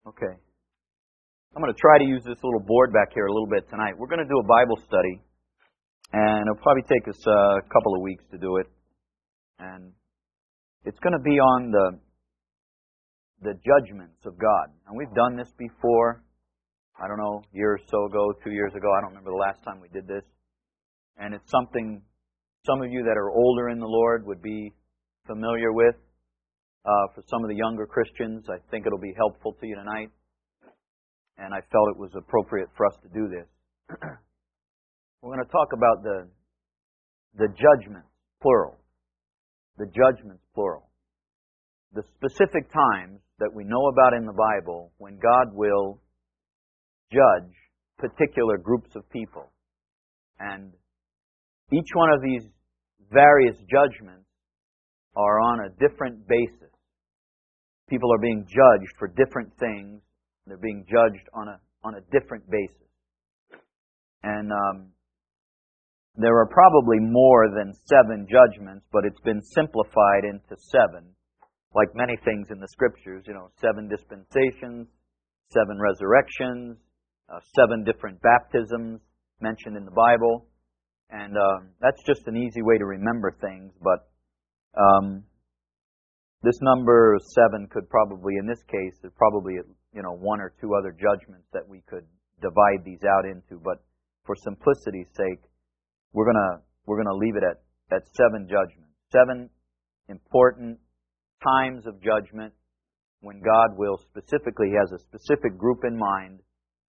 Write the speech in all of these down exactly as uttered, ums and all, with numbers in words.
Okay. I'm going to try to use this little board back here a little bit tonight. We're going to do a Bible study, and it'll probably take us a couple of weeks to do it. And it's going to be on the the judgments of God. And we've done this before. I don't know, a year or so ago, two years ago. I don't remember the last time we did this. And it's something some of you that are older in the Lord would be familiar with. Uh, for some of the younger Christians, I think it'll be helpful to you tonight. And I felt it was appropriate for us to do this. We're going to talk about the the judgments, plural. The judgments, plural. The specific times that we know about in the Bible when God will judge particular groups of people. And each one of these various judgments are on a different basis. People are being judged for different things. They're being judged on a on a different basis. And um, there are probably more than seven judgments, but it's been simplified into seven. Like many things in the Scriptures, you know, seven dispensations, seven resurrections, uh, seven different baptisms mentioned in the Bible. And um, that's just an easy way to remember things, but um, this number seven could probably, in this case, there's probably you know one or two other judgments that we could divide these out into. But for simplicity's sake, we're gonna we're gonna leave it at at seven judgments, seven important times of judgment when God will specifically, He has a specific group in mind,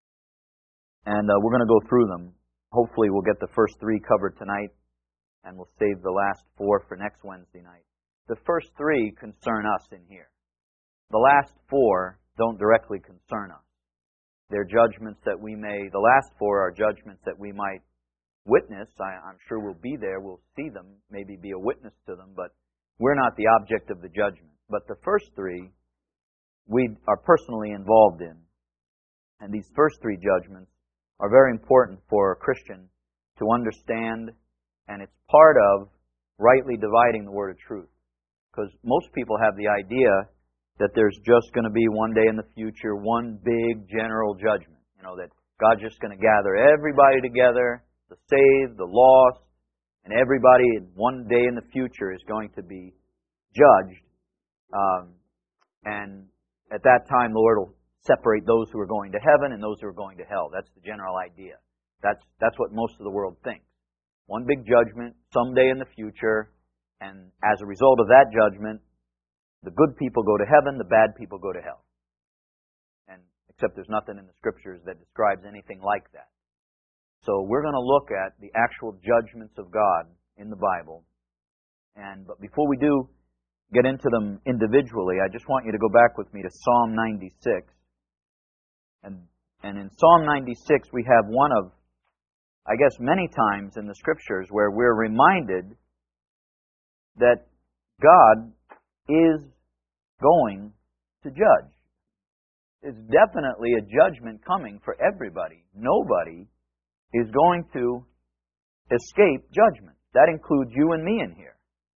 and uh, we're going to go through them. Hopefully, we'll get the first three covered tonight, and we'll save the last four for next Wednesday night. The first three concern us in here. The last four don't directly concern us. They're judgments that we may, the last four are judgments that we might witness. I, I'm sure we'll be there, we'll see them, maybe be a witness to them, but we're not the object of the judgment. But the first three, we are personally involved in. And these first three judgments are very important for a Christian to understand, and it's part of rightly dividing the word of truth. Because most people have the idea that there's just going to be one day in the future, one big general judgment. You know, that God's just going to gather everybody together, the saved, the lost, and everybody in one day in the future is going to be judged. Um, and at that time, the Lord will separate those who are going to heaven and those who are going to hell. That's the general idea. That's that's what most of the world thinks. One big judgment someday in the future, and as a result of that judgment, the good people go to heaven, the bad people go to hell. And except there's nothing in the Scriptures that describes anything like that. So we're going to look at the actual judgments of God in the Bible. And but before we do get into them individually, I just want you to go back with me to Psalm ninety-six. And and in Psalm ninety-six we have one of, I guess, many times in the Scriptures where we're reminded that God is going to judge. There's definitely a judgment coming for everybody. Nobody is going to escape judgment. That includes you and me in here.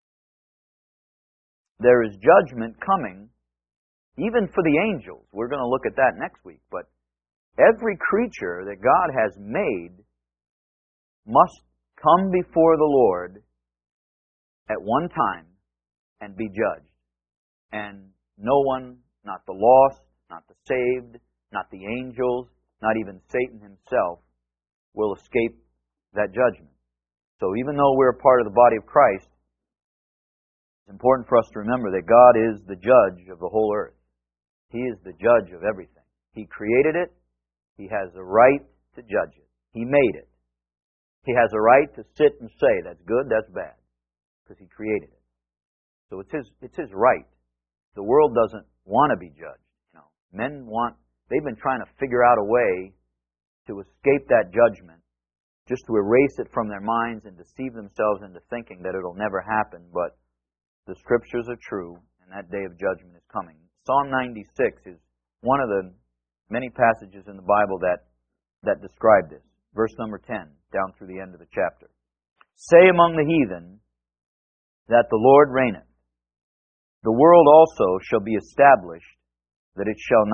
There is judgment coming, even for the angels. We're going to look at that next week. But every creature that God has made must come before the Lord at one time and be judged. And no one, not the lost, not the saved, not the angels, not even Satan himself, will escape that judgment. So even though we're a part of the body of Christ, it's important for us to remember that God is the judge of the whole earth. He is the judge of everything. He created it. He has a right to judge it. He made it. He has a right to sit and say, that's good, that's bad, because He created it. So it's His, it's His right. The world doesn't want to be judged. You know, men want, they've been trying to figure out a way to escape that judgment, just to erase it from their minds and deceive themselves into thinking that it'll never happen. But the Scriptures are true, and that day of judgment is coming. Psalm ninety-six is one of the many passages in the Bible that, that describe this. Verse number ten, down through the end of the chapter. Say among the heathen that the Lord reigneth. The world also shall be established, that it shall not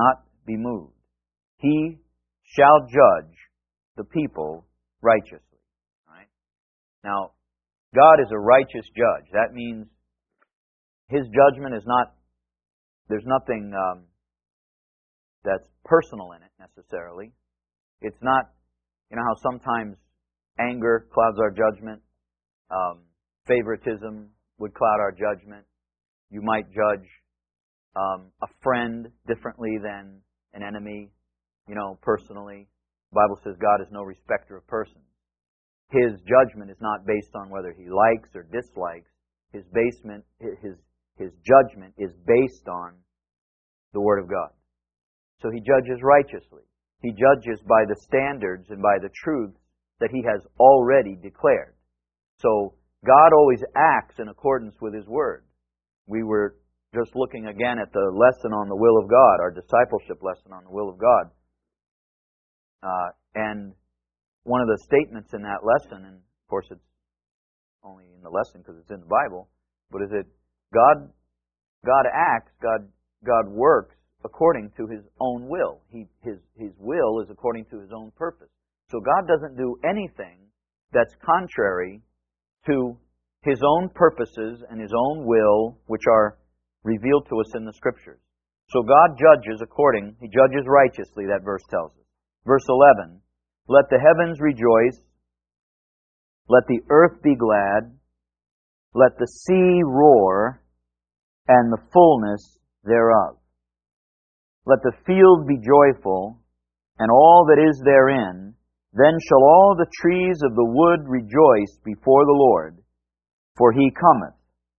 be moved. He shall judge the people righteously. Right? Now, God is a righteous judge. That means His judgment is not, there's nothing um, that's personal in it necessarily. It's not, you know how sometimes anger clouds our judgment, um, favoritism would cloud our judgment. You might judge um, a friend differently than an enemy, you know, personally. The Bible says God is no respecter of persons. His judgment is not based on whether He likes or dislikes. His basement, his his judgment is based on the Word of God. So He judges righteously. He judges by the standards and by the truths that He has already declared. So God always acts in accordance with His Word. We were just looking again at the lesson on the will of God, our discipleship lesson on the will of God. Uh, and one of the statements in that lesson, and of course it's only in the lesson because it's in the Bible, but is that God, God acts, God, God works according to His own will. He, his, his will is according to His own purpose. So God doesn't do anything that's contrary to His own purposes and His own will, which are revealed to us in the Scriptures. So God judges according, He judges righteously, that verse tells us. Verse eleven, let the heavens rejoice, let the earth be glad, let the sea roar, and the fullness thereof. Let the field be joyful, and all that is therein. Then shall all the trees of the wood rejoice before the Lord, for He cometh,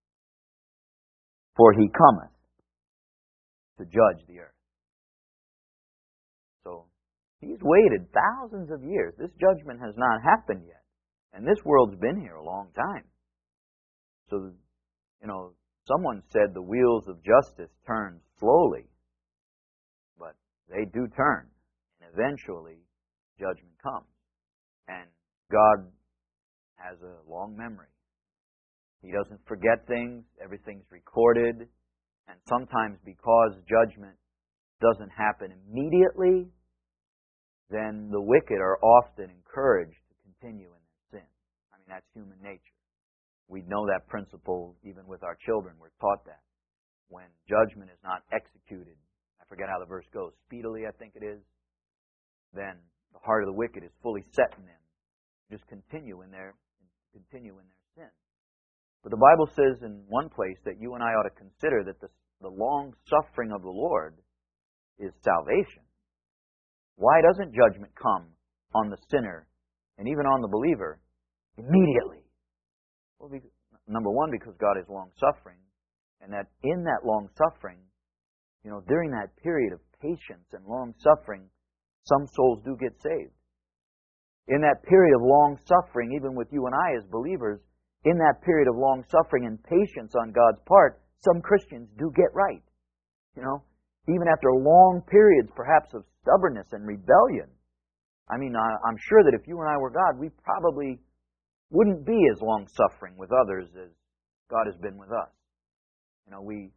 for He cometh to judge the earth. So, He's waited thousands of years. This judgment has not happened yet. And this world's been here a long time. So, you know, someone said the wheels of justice turn slowly. But they do turn. And eventually, judgment comes. And God has a long memory. He doesn't forget things. Everything's recorded. And sometimes because judgment doesn't happen immediately, then the wicked are often encouraged to continue in their sin. I mean, that's human nature. We know that principle even with our children. We're taught that. When judgment is not executed, I forget how the verse goes, speedily I think it is, then the heart of the wicked is fully set in them. Just continue in their continue in their sin. But the Bible says in one place that you and I ought to consider that the, the long suffering of the Lord is salvation. Why doesn't judgment come on the sinner and even on the believer immediately? Well, because, number one, because God is long-suffering, and that in that long-suffering, you know, during that period of patience and long-suffering, some souls do get saved. In that period of long-suffering, even with you and I as believers, in that period of long-suffering and patience on God's part, some Christians do get right. You know, even after long periods, perhaps, of stubbornness and rebellion. I mean, I'm sure that if you and I were God, we probably wouldn't be as long-suffering with others as God has been with us. You know, we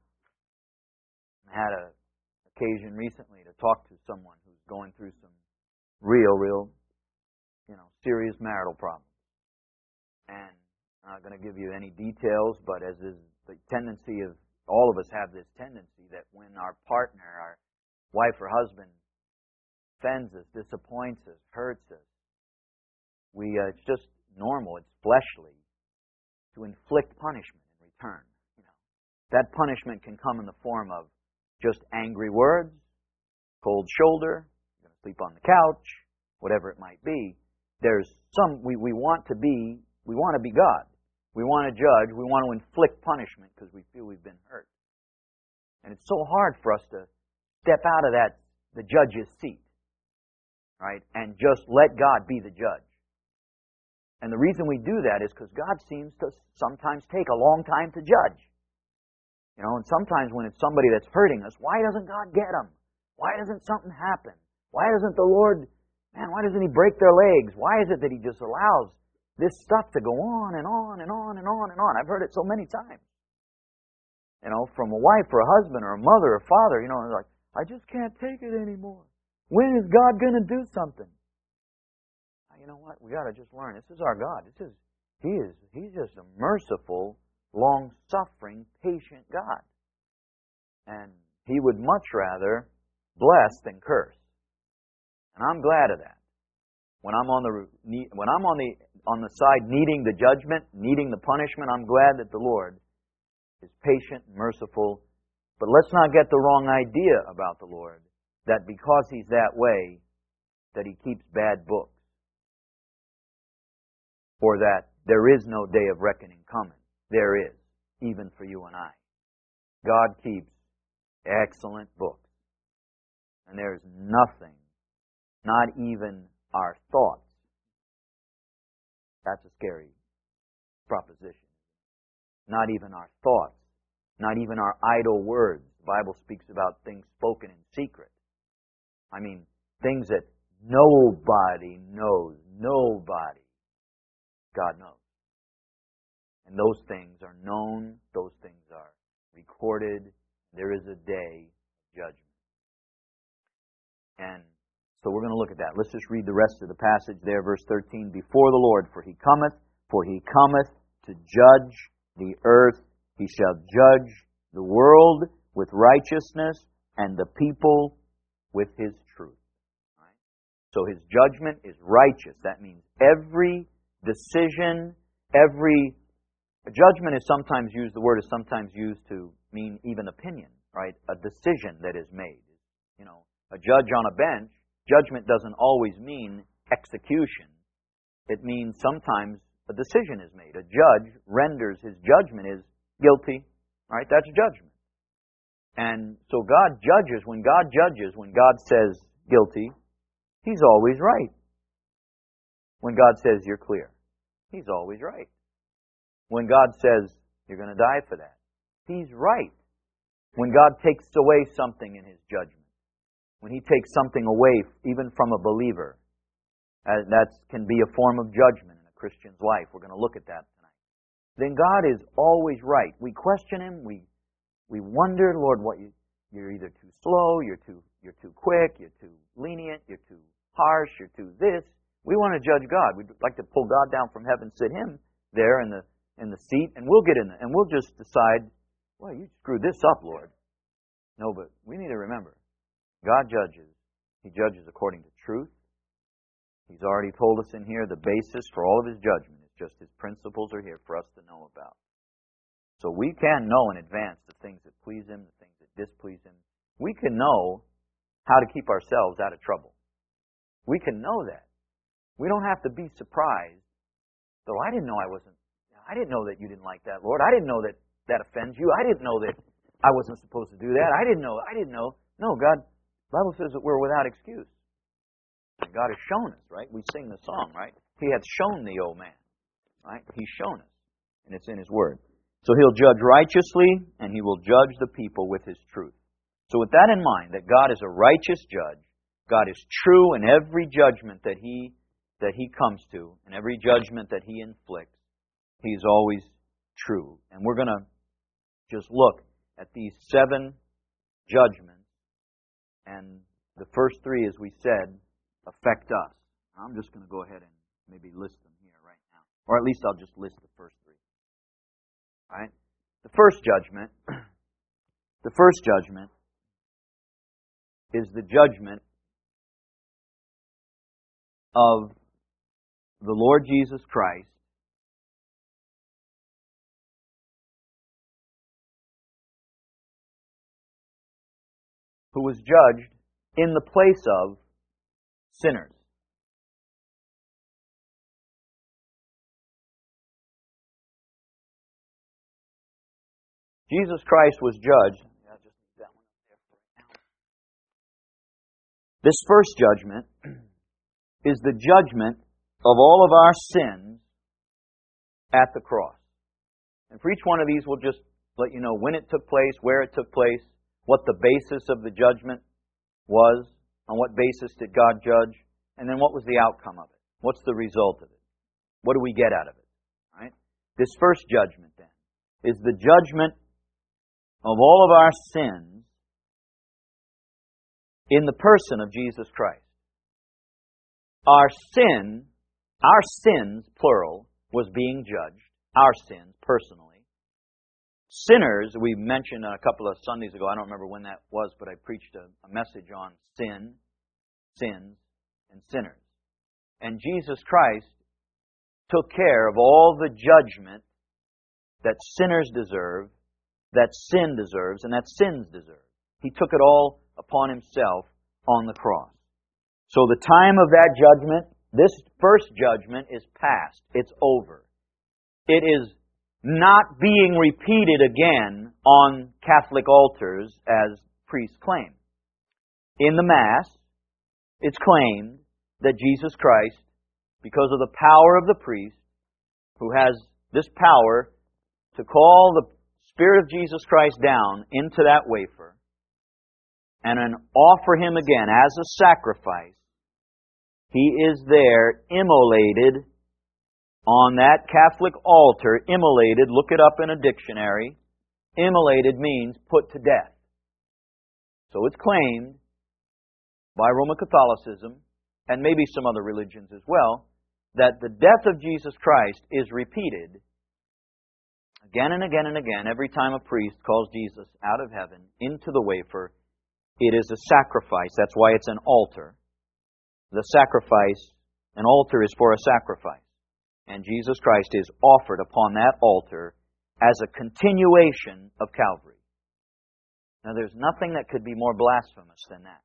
had an occasion recently to talk to someone who's going through some real, real, you know, serious marital problems. And I'm not going to give you any details, but as is the tendency of all of us have this tendency that when our partner, our wife or husband, offends us, disappoints us, hurts us, we uh, it's just normal, it's fleshly to inflict punishment in return. You know, that punishment can come in the form of just angry words, cold shoulder, you're going to sleep on the couch, whatever it might be. There's some we, we want to be we want to be God. We want to judge. We want to inflict punishment because we feel we've been hurt. And it's so hard for us to step out of that, the judge's seat, right, and just let God be the judge. And the reason we do that is because God seems to sometimes take a long time to judge. You know, and sometimes when it's somebody that's hurting us, why doesn't God get them? Why doesn't something happen? Why doesn't the Lord, man, why doesn't He break their legs? Why is it that He just allows this stuff to go on and on and on and on and on? I've heard it so many times. You know, from a wife or a husband or a mother or father, you know, like, I just can't take it anymore. When is God going to do something? You know what? We got to just learn. This is our God. This is He is He's just a merciful, long-suffering, patient God. And He would much rather bless than curse. And I'm glad of that. When I'm on the when I'm on the on the side needing the judgment, needing the punishment, I'm glad that the Lord is patient, merciful. But let's not get the wrong idea about the Lord, that because He's that way, that He keeps bad books. Or that there is no day of reckoning coming. There is, even for you and I. God keeps excellent books. And there is nothing, not even our thoughts. That's a scary proposition. Not even our thoughts. Not even our idle words. The Bible speaks about things spoken in secret. I mean, things that nobody knows. Nobody. God knows. And those things are known. Those things are recorded. There is a day of judgment. And so we're going to look at that. Let's just read the rest of the passage there, verse thirteen. Before the Lord, for He cometh, for He cometh to judge the earth. He shall judge the world with righteousness and the people with His truth. Right? So His judgment is righteous. That means every decision, every judgment is sometimes used, the word is sometimes used to mean even opinion, right? A decision that is made. You know, a judge on a bench, judgment doesn't always mean execution. It means sometimes a decision is made. A judge renders his judgment is guilty, right? That's judgment. And so God judges, when God judges, when God says guilty, He's always right. When God says you're clear, He's always right. When God says you're going to die for that, He's right. When God takes away something in His judgment, when He takes something away even from a believer, uh, that can be a form of judgment in a Christian's life. We're going to look at that tonight. Then God is always right. We question Him. We we wonder, Lord, what you, you're either too slow, you're too you're too quick, you're too lenient, you're too harsh, you're too this. We want to judge God. We'd like to pull God down from heaven, sit Him there in the in the seat, and we'll get in there, and we'll just decide, well, you screwed this up, Lord. No, but we need to remember, God judges. He judges according to truth. He's already told us in here the basis for all of His judgment is just His principles are here for us to know about. So we can know in advance the things that please Him, the things that displease Him. We can know how to keep ourselves out of trouble. We can know that. We don't have to be surprised. Though I didn't know I wasn't, I didn't know that you didn't like that, Lord. I didn't know that that offends you. I didn't know that I wasn't supposed to do that. I didn't know. I didn't know. No, God, the Bible says that we're without excuse. And God has shown us, right? We sing the song, right? He hath shown the old man, right? He's shown us. And it's in His Word. So He'll judge righteously, and He will judge the people with His truth. So with that in mind, that God is a righteous judge, God is true in every judgment that He that He comes to, and every judgment that He inflicts, He's always true. And we're going to just look at these seven judgments, and the first three, as we said, affect us. I'm just going to go ahead and maybe list them here right now. Or at least I'll just list the first three. All right? The first judgment, the first judgment is the judgment of the Lord Jesus Christ who was judged in the place of sinners. Jesus Christ was judged. This first judgment is the judgment of all of our sins at the cross. And for each one of these, we'll just let you know when it took place, where it took place, what the basis of the judgment was, on what basis did God judge, and then what was the outcome of it? What's the result of it? What do we get out of it? All right? This first judgment, then, is the judgment of all of our sins in the person of Jesus Christ. Our sin, our sins, plural, was being judged. Our sins, personally. Sinners, we mentioned a couple of Sundays ago, I don't remember when that was, but I preached a, a message on sin, sins, and sinners. And Jesus Christ took care of all the judgment that sinners deserve, that sin deserves, and that sins deserve. He took it all upon Himself on the cross. So the time of that judgment, this first judgment is past. It's over. It is not being repeated again on Catholic altars as priests claim. In the Mass, it's claimed that Jesus Christ, because of the power of the priest, who has this power to call the Spirit of Jesus Christ down into that wafer and then offer Him again as a sacrifice, He is there immolated on that Catholic altar. Immolated, look it up in a dictionary. Immolated means put to death. So it's claimed by Roman Catholicism, and maybe some other religions as well, that the death of Jesus Christ is repeated again and again and again. Every time a priest calls Jesus out of heaven into the wafer, it is a sacrifice. That's why it's an altar. The sacrifice, an altar is for a sacrifice. And Jesus Christ is offered upon that altar as a continuation of Calvary. Now there's nothing that could be more blasphemous than that.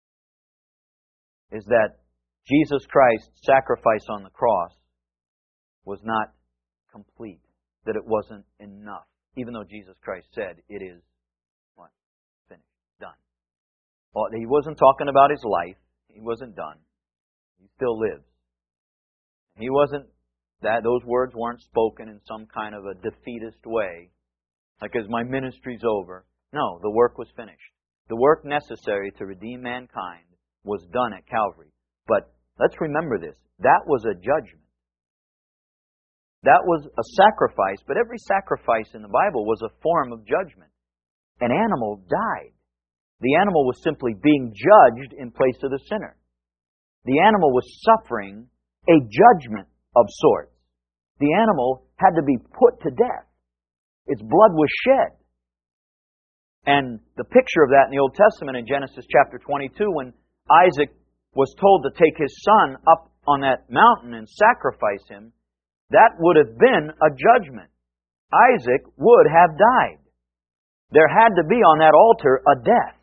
Is that Jesus Christ's sacrifice on the cross was not complete. That it wasn't enough. Even though Jesus Christ said, it is, what? Finished. Done. Well, He wasn't talking about His life. He wasn't done. He still lives. He wasn't, that those words weren't spoken in some kind of a defeatist way. Like, as my ministry's over. No, the work was finished. The work necessary to redeem mankind was done at Calvary. But let's remember this. That was a judgment. That was a sacrifice, but every sacrifice in the Bible was a form of judgment. An animal died. The animal was simply being judged in place of the sinner. The animal was suffering a judgment of sorts. The animal had to be put to death. Its blood was shed. And the picture of that in the Old Testament in Genesis chapter twenty-two, when Isaac was told to take his son up on that mountain and sacrifice him, that would have been a judgment. Isaac would have died. There had to be on that altar a death.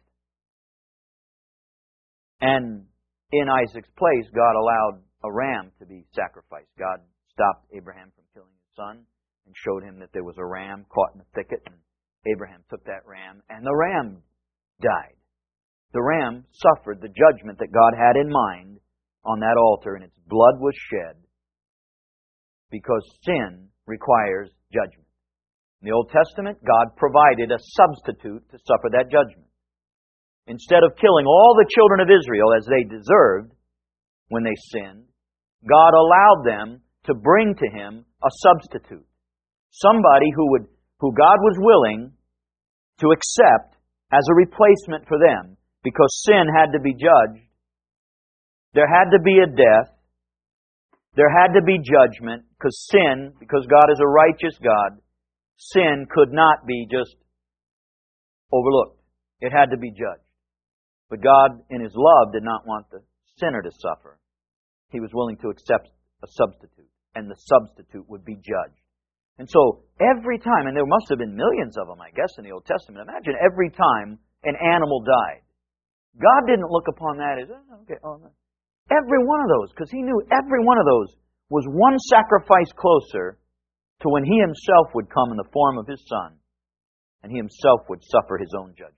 And in Isaac's place, God allowed a ram to be sacrificed. God stopped Abraham from killing his son and showed him that there was a ram caught in the thicket. And Abraham took that ram, and the ram died. The ram suffered the judgment that God had in mind on that altar, and its blood was shed because sin requires judgment. In the Old Testament, God provided a substitute to suffer that judgment. Instead of killing all the children of Israel as they deserved when they sinned, God allowed them to bring to Him a substitute. Somebody who would, who God was willing to accept as a replacement for them, because sin had to be judged. There had to be a death. There had to be judgment, because sin, because God is a righteous God, sin could not be just overlooked. It had to be judged. But God, in His love, did not want the sinner to suffer. He was willing to accept a substitute, and the substitute would be judged. And so, every time, and there must have been millions of them, I guess, in the Old Testament, imagine every time an animal died. God didn't look upon that as, oh, okay, oh, no. Every one of those, because He knew every one of those was one sacrifice closer to when He Himself would come in the form of His Son, and He Himself would suffer His own judgment.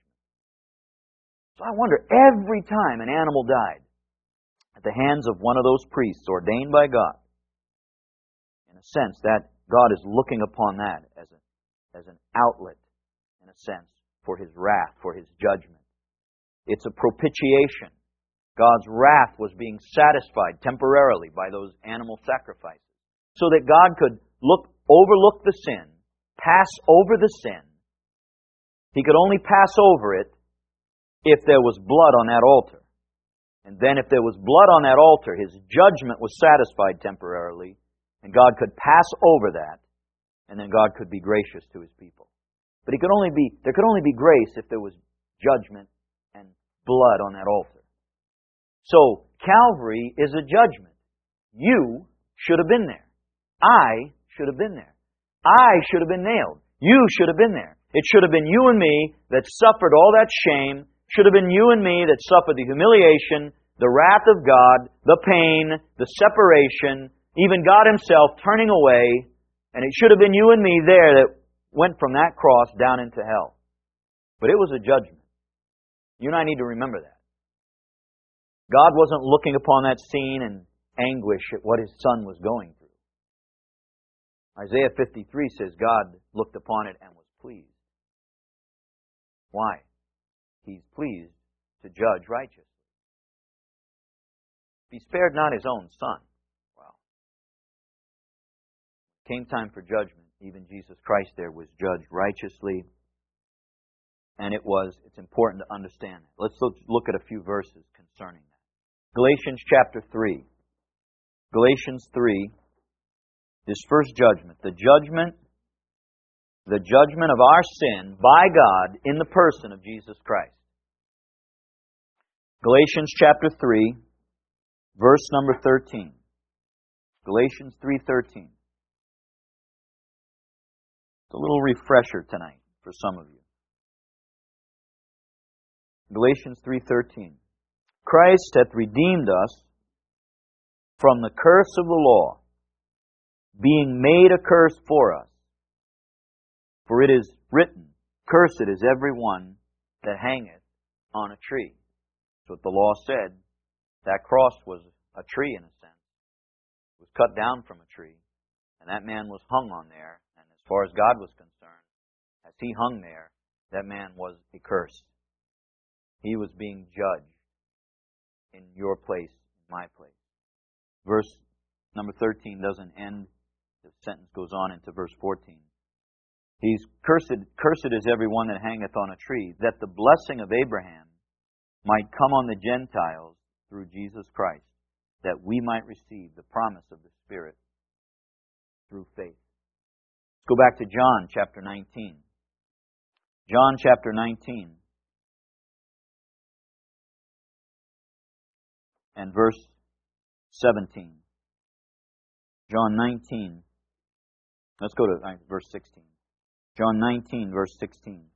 So I wonder, every time an animal died at the hands of one of those priests ordained by God, in a sense, that God is looking upon that as, a, as an outlet, in a sense, for His wrath, for His judgment. It's a propitiation. God's wrath was being satisfied temporarily by those animal sacrifices, so that God could look, overlook the sin, pass over the sin. He could only pass over it if there was blood on that altar. And then if there was blood on that altar, His judgment was satisfied temporarily, and God could pass over that, and then God could be gracious to His people. But He could only be, there could only be grace if there was judgment and blood on that altar. So, Calvary is a judgment. You should have been there. I should have been there. I should have been nailed. You should have been there. It should have been you and me that suffered all that shame. Should have been you and me that suffered the humiliation, the wrath of God, the pain, the separation, even God Himself turning away. And it should have been you and me there that went from that cross down into hell. But it was a judgment. You and I need to remember that. God wasn't looking upon that scene in anguish at what His Son was going through. Isaiah fifty-three says God looked upon it and was pleased. Why? He's pleased to judge righteously. He spared not His own Son. Wow. Came time for judgment. Even Jesus Christ there was judged righteously. And it was, it's important to understand that. Let's look, look at a few verses concerning that. Galatians chapter three. Galatians three. This first judgment. The judgment, the judgment of our sin by God in the person of Jesus Christ. Galatians chapter three, verse number thirteen. Galatians three thirteen. It's a little refresher tonight for some of you. Galatians three thirteen. Christ hath redeemed us from the curse of the law, being made a curse for us. For it is written, Cursed is every one that hangeth on a tree. That's what the law said. That cross was a tree in a sense. It was cut down from a tree. And that man was hung on there. And as far as God was concerned, as He hung there, that man was accursed. He was being judged in your place, in my place. Verse number thirteen doesn't end. The sentence goes on into verse fourteen. He's cursed, cursed is every one that hangeth on a tree, that the blessing of Abraham might come on the Gentiles through Jesus Christ, that we might receive the promise of the Spirit through faith. Let's go back to John chapter nineteen. John chapter nineteen. And verse seventeen. John nineteen. Let's go to verse sixteen. John nineteen, verse sixteen.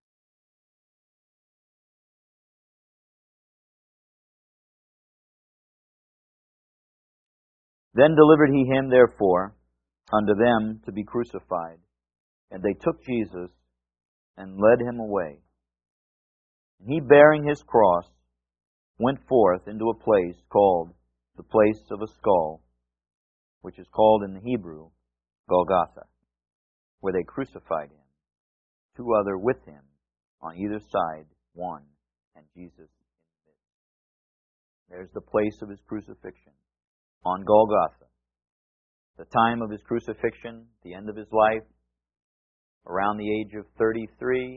Then delivered he him, therefore, unto them to be crucified. And they took Jesus and led him away. And he, bearing his cross, went forth into a place called the place of a skull, which is called in the Hebrew Golgotha, where they crucified him, two other with him, on either side, one, and Jesus in the midst. There's the place of his crucifixion, on Golgotha. The time of his crucifixion, the end of his life, around the age of thirty-three,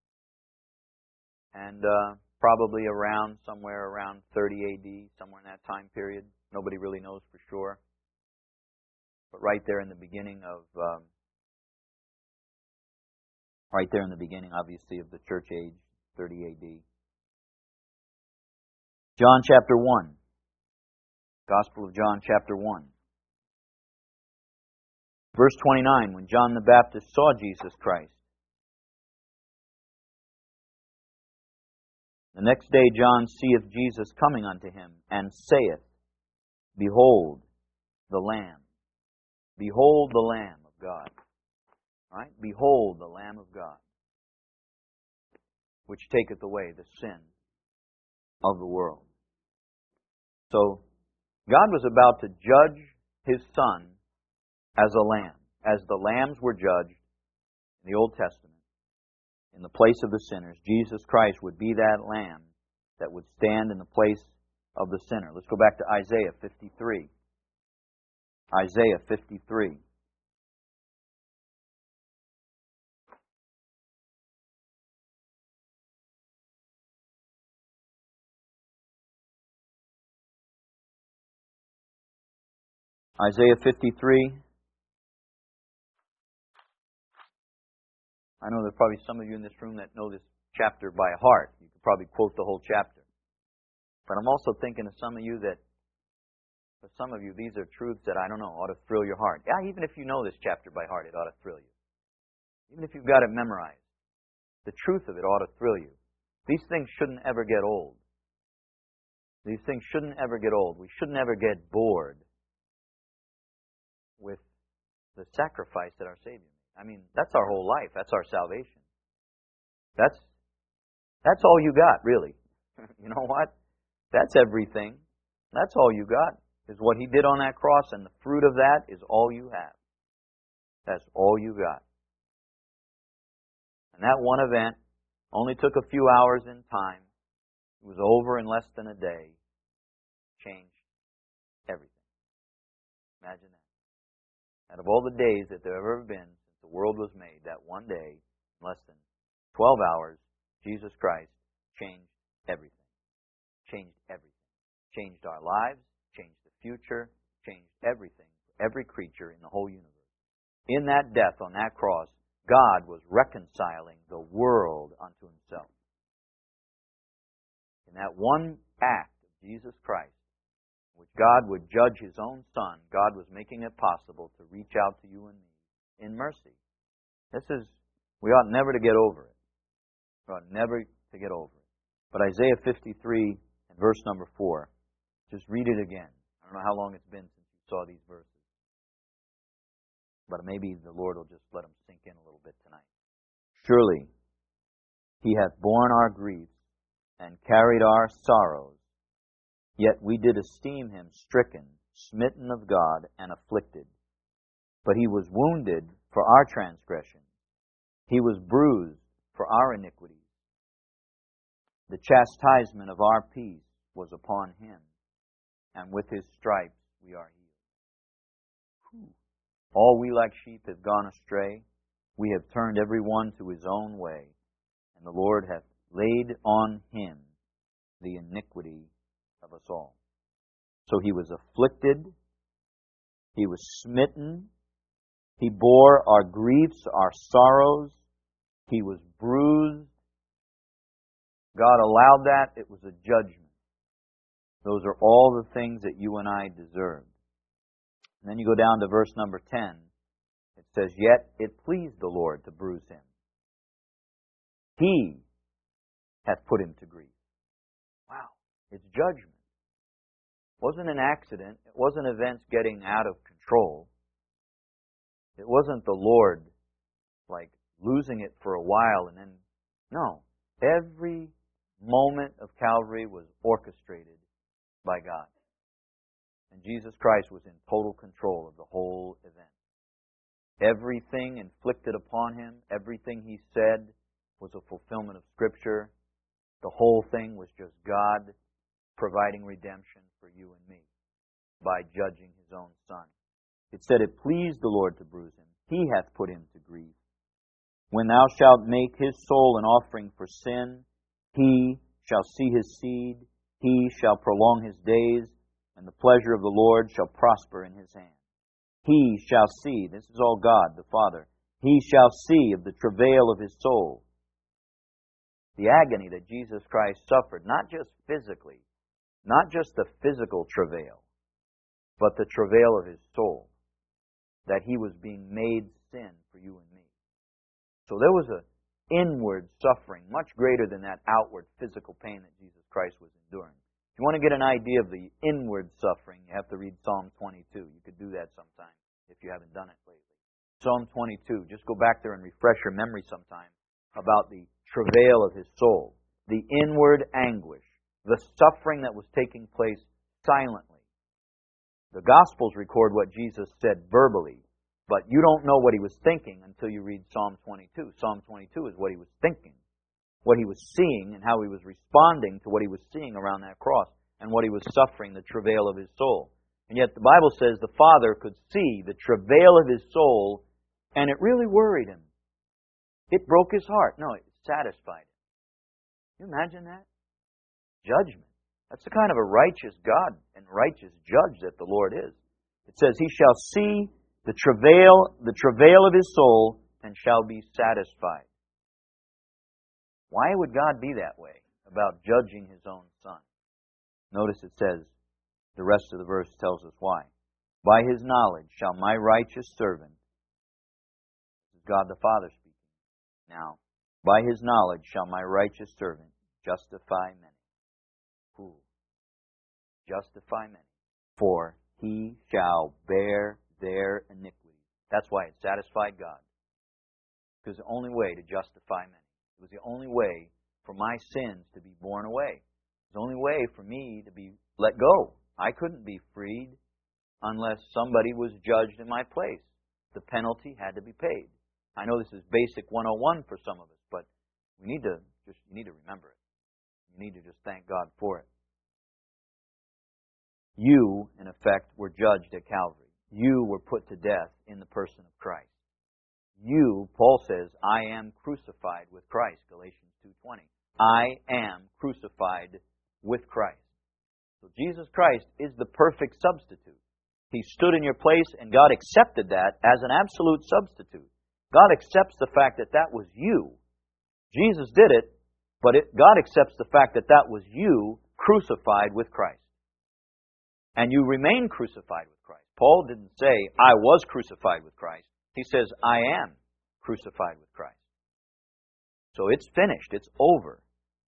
and uh, probably around, somewhere around thirty A D, somewhere in that time period. Nobody really knows for sure. But right there in the beginning of, um, right there in the beginning, obviously, of the church age, thirty A D. John chapter one. Gospel of John chapter one. Verse twenty-nine, when John the Baptist saw Jesus Christ. The next day John seeth Jesus coming unto him, and saith, Behold the Lamb. Behold the Lamb of God. Right? Behold the Lamb of God, which taketh away the sin of the world. So, God was about to judge His Son as a lamb. As the lambs were judged in the Old Testament, in the place of the sinners, Jesus Christ would be that lamb that would stand in the place of the sinner. Let's go back to Isaiah fifty-three. Isaiah fifty-three. Isaiah fifty-three. I know there are probably some of you in this room that know this chapter by heart. You could probably quote the whole chapter. But I'm also thinking of some of you that, for some of you, these are truths that, I don't know, ought to thrill your heart. Yeah, even if you know this chapter by heart, it ought to thrill you. Even if you've got it memorized, the truth of it ought to thrill you. These things shouldn't ever get old. These things shouldn't ever get old. We shouldn't ever get bored with the sacrifice that our Savior made. I mean, that's our whole life. That's our salvation. That's that's all you got, really. You know what? That's everything. That's all you got, is what He did on that cross, and the fruit of that is all you have. That's all you got. And that one event only took a few hours in time. It was over in less than a day. Changed everything. Imagine that. Out of all the days that there have ever been since the world was made, that one day, in less than twelve hours, Jesus Christ changed everything. Changed everything. Changed our lives, changed the future, changed everything for every creature in the whole universe. In that death on that cross, God was reconciling the world unto Himself. In that one act of Jesus Christ, which God would judge His own Son, God was making it possible to reach out to you and me in mercy. This is, we ought never to get over it. We ought never to get over it. But Isaiah fifty-three and verse number four, just read it again. I don't know how long it's been since you saw these verses. But maybe the Lord will just let them sink in a little bit tonight. Surely He hath borne our griefs and carried our sorrows. Yet we did esteem Him stricken, smitten of God, and afflicted. But He was wounded for our transgression. He was bruised for our iniquities. The chastisement of our peace was upon Him, and with His stripes we are healed. All we like sheep have gone astray. We have turned every one to his own way, and the Lord hath laid on Him the iniquity of us all. So He was afflicted, He was smitten, He bore our griefs, our sorrows, He was bruised. God allowed that. It was a judgment. Those are all the things that you and I deserved. And then you go down to verse number ten. It says, Yet it pleased the Lord to bruise Him. He hath put Him to grief. Wow. It's judgment. It wasn't an accident. It wasn't events getting out of control. It wasn't the Lord, like, losing it for a while and then... No. Every moment of Calvary was orchestrated by God. And Jesus Christ was in total control of the whole event. Everything inflicted upon Him, everything He said was a fulfillment of Scripture. The whole thing was just God providing redemption for you and me by judging His own Son. It said, It pleased the Lord to bruise Him. He hath put Him to grief. When thou shalt make His soul an offering for sin, He shall see His seed, He shall prolong His days, and the pleasure of the Lord shall prosper in His hand. He shall see, this is all God, the Father, He shall see of the travail of His soul. The agony that Jesus Christ suffered, not just physically, not just the physical travail, but the travail of His soul, that He was being made sin for you and me. So there was an inward suffering, much greater than that outward physical pain that Jesus Christ was enduring. If you want to get an idea of the inward suffering, you have to read Psalm twenty-two. You could do that sometime if you haven't done it lately. Psalm twenty-two. Just go back there and refresh your memory sometime about the travail of His soul, the inward anguish, the suffering that was taking place silently. The Gospels record what Jesus said verbally, but you don't know what He was thinking until you read Psalm twenty-two. Psalm twenty-two is what He was thinking, what He was seeing, and how He was responding to what He was seeing around that cross, and what He was suffering, the travail of His soul. And yet the Bible says the Father could see the travail of His soul, and it really worried Him. It broke His heart. No, it satisfied Him. Can you imagine that? Judgment. That's the kind of a righteous God and righteous judge that the Lord is. It says, He shall see the travail, the travail of His soul, and shall be satisfied. Why would God be that way about judging His own Son? Notice it says, the rest of the verse tells us why. By His knowledge shall my righteous servant, this is God the Father speaking now, by His knowledge shall my righteous servant justify many. Who? Justify many. For He shall bear their iniquity. That's why it satisfied God. Because the only way to justify many. It was the only way for my sins to be borne away. It was the only way for me to be let go. I couldn't be freed unless somebody was judged in my place. The penalty had to be paid. I know this is basic one oh one for some of us, but we need to just you need to remember it. You need to just thank God for it. You, in effect, were judged at Calvary. You were put to death in the person of Christ. You, Paul says, I am crucified with Christ, Galatians two twenty. I am crucified with Christ. So Jesus Christ is the perfect substitute. He stood in your place, and God accepted that as an absolute substitute. God accepts the fact that that was you. Jesus did it, but it, God accepts the fact that that was you crucified with Christ. And you remain crucified with Christ. Paul didn't say, I was crucified with Christ. He says, I am crucified with Christ. So it's finished. It's over.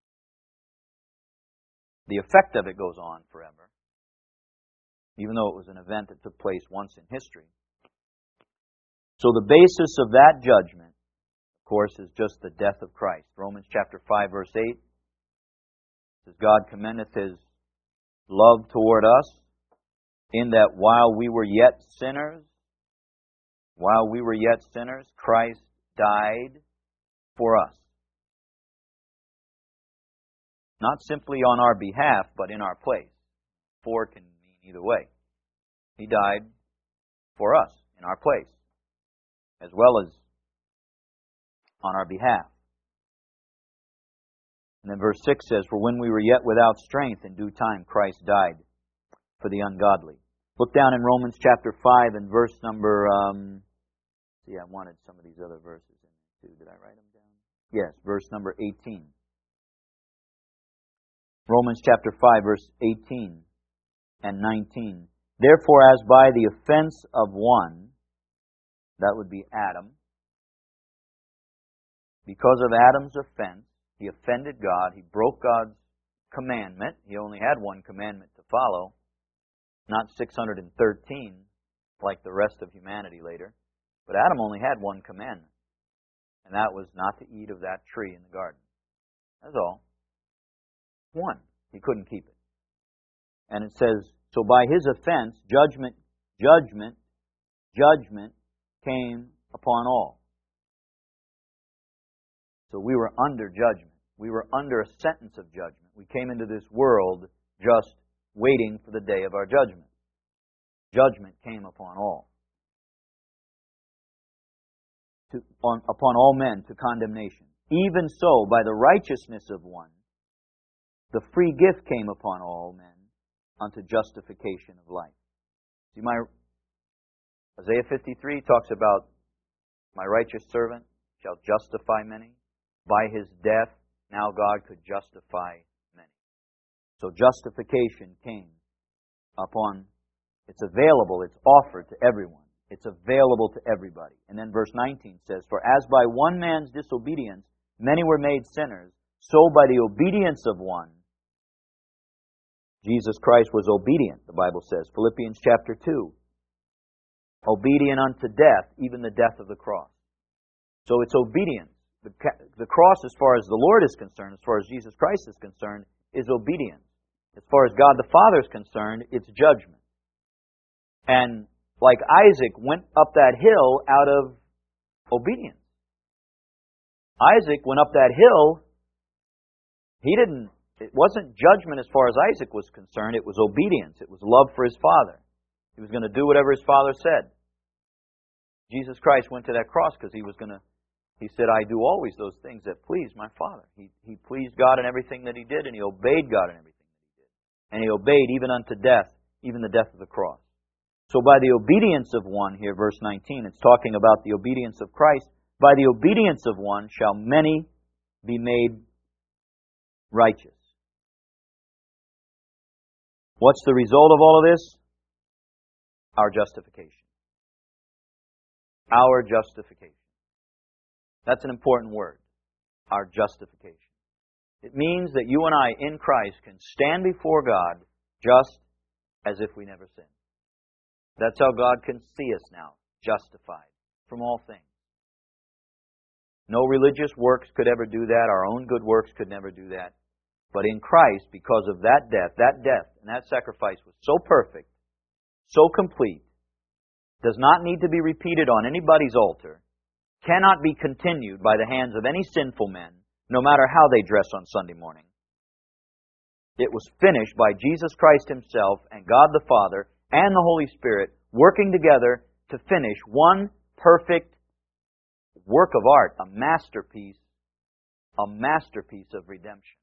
The effect of it goes on forever, even though it was an event that took place once in history. So the basis of that judgment, of course, is just the death of Christ. Romans chapter five, verse eight says, God commendeth His love toward us, in that while we were yet sinners, while we were yet sinners, Christ died for us. Not simply on our behalf, but in our place. For can mean either way. He died for us, in our place, as well as on our behalf. And then verse six says, For when we were yet without strength, in due time Christ died for the ungodly. Look down in Romans chapter five and verse number... Um, see, I wanted some of these other verses in there too. Did I write them down? Yes, verse number eighteen. Romans chapter five, verse eighteen and nineteen. Therefore, as by the offense of one, that would be Adam, because of Adam's offense, he offended God, he broke God's commandment. He only had one commandment to follow, not six hundred thirteen like the rest of humanity later. But Adam only had one commandment, and that was not to eat of that tree in the garden. That's all. One. He couldn't keep it. And it says, so by his offense, judgment, judgment, judgment came upon all. So we were under judgment. We were under a sentence of judgment. We came into this world just waiting for the day of our judgment. Judgment came upon all. To, on, upon all men to condemnation. Even so, by the righteousness of one, the free gift came upon all men unto justification of life. See, my Isaiah fifty-three talks about my righteous servant shall justify many. By his death, now God could justify many. So justification came upon, it's available, it's offered to everyone. It's available to everybody. And then verse nineteen says, For as by one man's disobedience many were made sinners, so by the obedience of one, Jesus Christ was obedient, the Bible says. Philippians chapter two. Obedient unto death, even the death of the cross. So it's obedience. The, the cross, as far as the Lord is concerned, as far as Jesus Christ is concerned, is obedience. As far as God the Father is concerned, it's judgment. And like Isaac went up that hill out of obedience. Isaac went up that hill, he didn't, it wasn't judgment as far as Isaac was concerned, it was obedience. It was love for his father. He was going to do whatever his father said. Jesus Christ went to that cross because he was going to, he said, I do always those things that please my Father. He, he pleased God in everything that he did, and he obeyed God in everything that he did. And he obeyed even unto death, even the death of the cross. So by the obedience of one, here, verse nineteen, it's talking about the obedience of Christ. By the obedience of one shall many be made righteous. What's the result of all of this? Our justification. Our justification. That's an important word. Our justification. It means that you and I in Christ can stand before God just as if we never sinned. That's how God can see us now, justified from all things. No religious works could ever do that. Our own good works could never do that. But in Christ, because of that death, that death and that sacrifice was so perfect, so complete, does not need to be repeated on anybody's altar, cannot be continued by the hands of any sinful men, no matter how they dress on Sunday morning. It was finished by Jesus Christ Himself and God the Father and the Holy Spirit working together to finish one perfect work of art, a masterpiece, a masterpiece of redemption.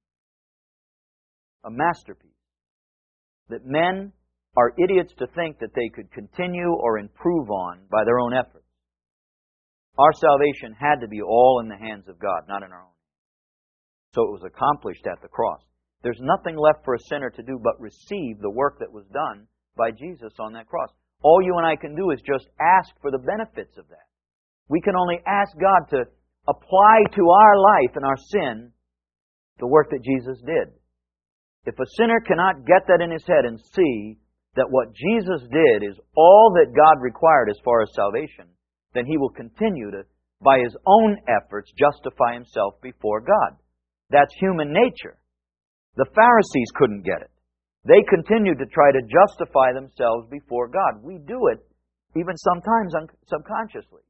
A masterpiece. That men are idiots to think that they could continue or improve on by their own efforts. Our salvation had to be all in the hands of God, not in our own. So it was accomplished at the cross. There's nothing left for a sinner to do but receive the work that was done by Jesus on that cross. All you and I can do is just ask for the benefits of that. We can only ask God to apply to our life and our sin the work that Jesus did. If a sinner cannot get that in his head and see that what Jesus did is all that God required as far as salvation, then he will continue to, by his own efforts, justify himself before God. That's human nature. The Pharisees couldn't get it. They continued to try to justify themselves before God. We do it even sometimes subconsciously.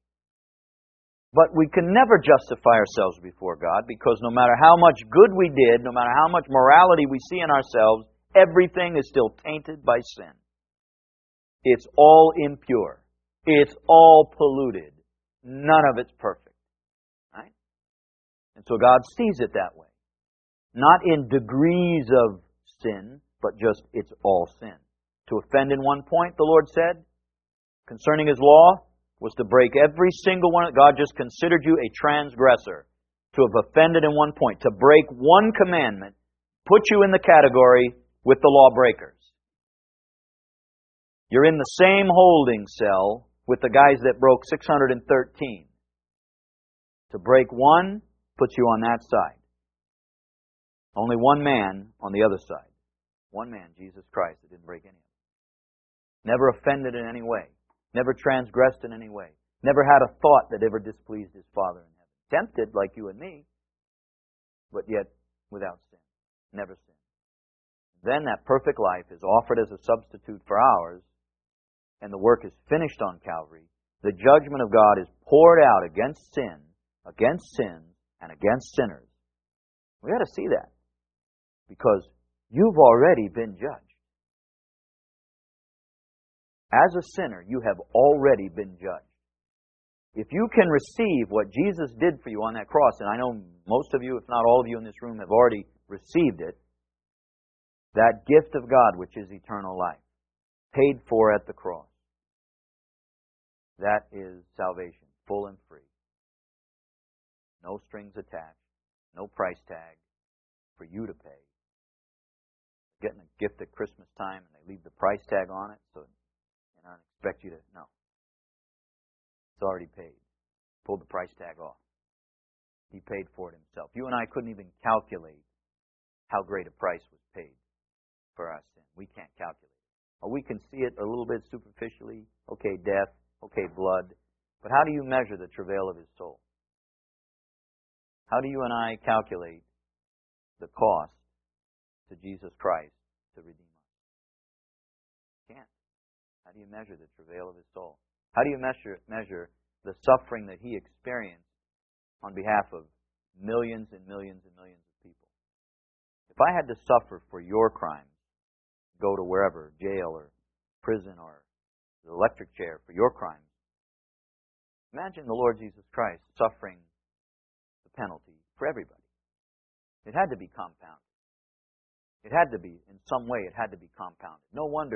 But we can never justify ourselves before God because no matter how much good we did, no matter how much morality we see in ourselves, everything is still tainted by sin. It's all impure. It's all polluted. None of it's perfect. Right? And so God sees it that way. Not in degrees of sin, but just it's all sin. To offend in one point, the Lord said, concerning His law, was to break every single one. God just considered you a transgressor. To have offended in one point. To break one commandment, put you in the category with the lawbreakers. You're in the same holding cell with the guys that broke six hundred thirteen. To break one puts you on that side. Only one man on the other side. One man, Jesus Christ, that didn't break any of them. Never offended in any way. Never transgressed in any way. Never had a thought that ever displeased His Father in heaven. Tempted like you and me, but yet without sin. Never sinned. Then that perfect life is offered as a substitute for ours, and the work is finished on Calvary. The judgment of God is poured out against sin, against sin, and against sinners. We ought to see that. Because you've already been judged. As a sinner, you have already been judged. If you can receive what Jesus did for you on that cross, and I know most of you, if not all of you in this room, have already received it, that gift of God, which is eternal life, paid for at the cross, that is salvation, full and free. No strings attached, no price tag for you to pay. Getting a gift at Christmas time and they leave the price tag on it, so and I don't expect you to, no. It's already paid. Pulled the price tag off. He paid for it Himself. You and I couldn't even calculate how great a price was paid for our sin. We can't calculate it. Or we can see it a little bit superficially. Okay, death. Okay, blood. But how do you measure the travail of His soul? How do you and I calculate the cost to Jesus Christ to redeem us? You can't. How do you measure the travail of His soul? How do you measure, measure the suffering that He experienced on behalf of millions and millions and millions of people? If I had to suffer for your crimes, go to wherever, jail or prison or the electric chair for your crimes, imagine the Lord Jesus Christ suffering the penalty for everybody. It had to be compounded. It had to be, in some way, it had to be compounded. No wonder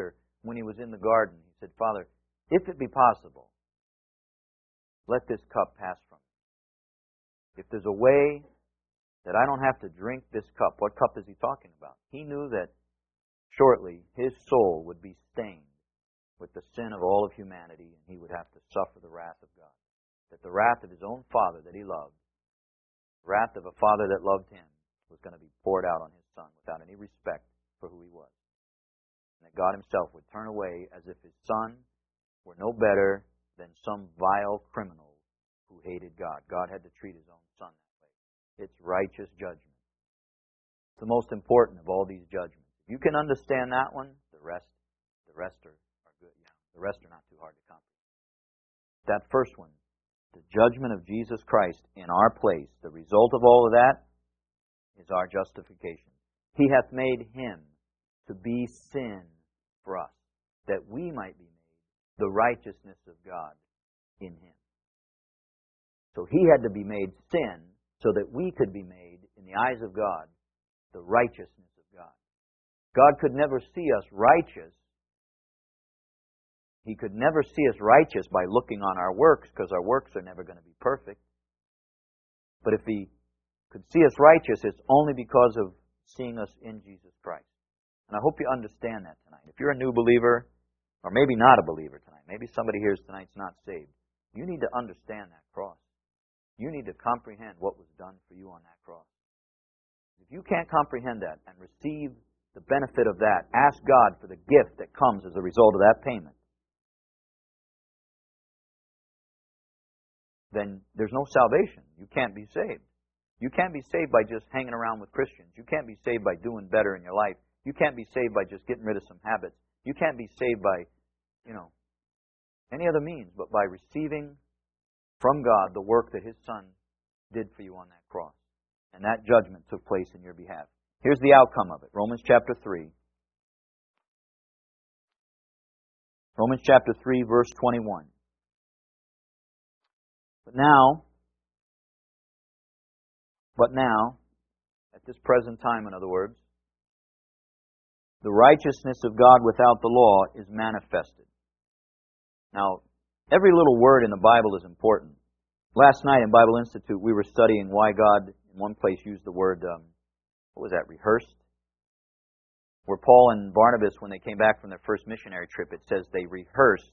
when he was in the garden, he said, Father, if it be possible, let this cup pass from me. If there's a way that I don't have to drink this cup, what cup is he talking about? He knew that shortly his soul would be stained with the sin of all of humanity, and he would have to suffer the wrath of God. That the wrath of his own Father that he loved, the wrath of a Father that loved him, was going to be poured out on his Son without any respect for who he was. And that God himself would turn away as if his Son were no better than some vile criminal who hated God. God had to treat his own Son that way. It's righteous judgment. It's the most important of all these judgments. If you can understand that one, the rest, the rest are, are good. Yeah, the rest are not too hard to comprehend. That first one, the judgment of Jesus Christ in our place, the result of all of that is our justification. He hath made him to be sin for us, that we might be made the righteousness of God in him. So he had to be made sin so that we could be made, in the eyes of God, the righteousness of God. God could never see us righteous. He could never see us righteous by looking on our works, because our works are never going to be perfect. But if He could see us righteous, it's only because of seeing us in Jesus Christ. And I hope you understand that tonight. If you're a new believer, or maybe not a believer tonight, maybe somebody here tonight's not saved, you need to understand that cross. You need to comprehend what was done for you on that cross. If you can't comprehend that and receive the benefit of that, ask God for the gift that comes as a result of that payment, then there's no salvation. You can't be saved. You can't be saved by just hanging around with Christians. You can't be saved by doing better in your life. You can't be saved by just getting rid of some habits. You can't be saved by, you know, any other means but by receiving from God the work that His Son did for you on that cross. And that judgment took place in your behalf. Here's the outcome of it. Romans chapter three. Romans chapter three, verse twenty-one. But now, but now, at this present time, in other words, the righteousness of God without the law is manifested. Now, every little word in the Bible is important. Last night in Bible Institute, we were studying why God, in one place, used the word, um, what was that, rehearsed? Where Paul and Barnabas, when they came back from their first missionary trip, it says they rehearsed,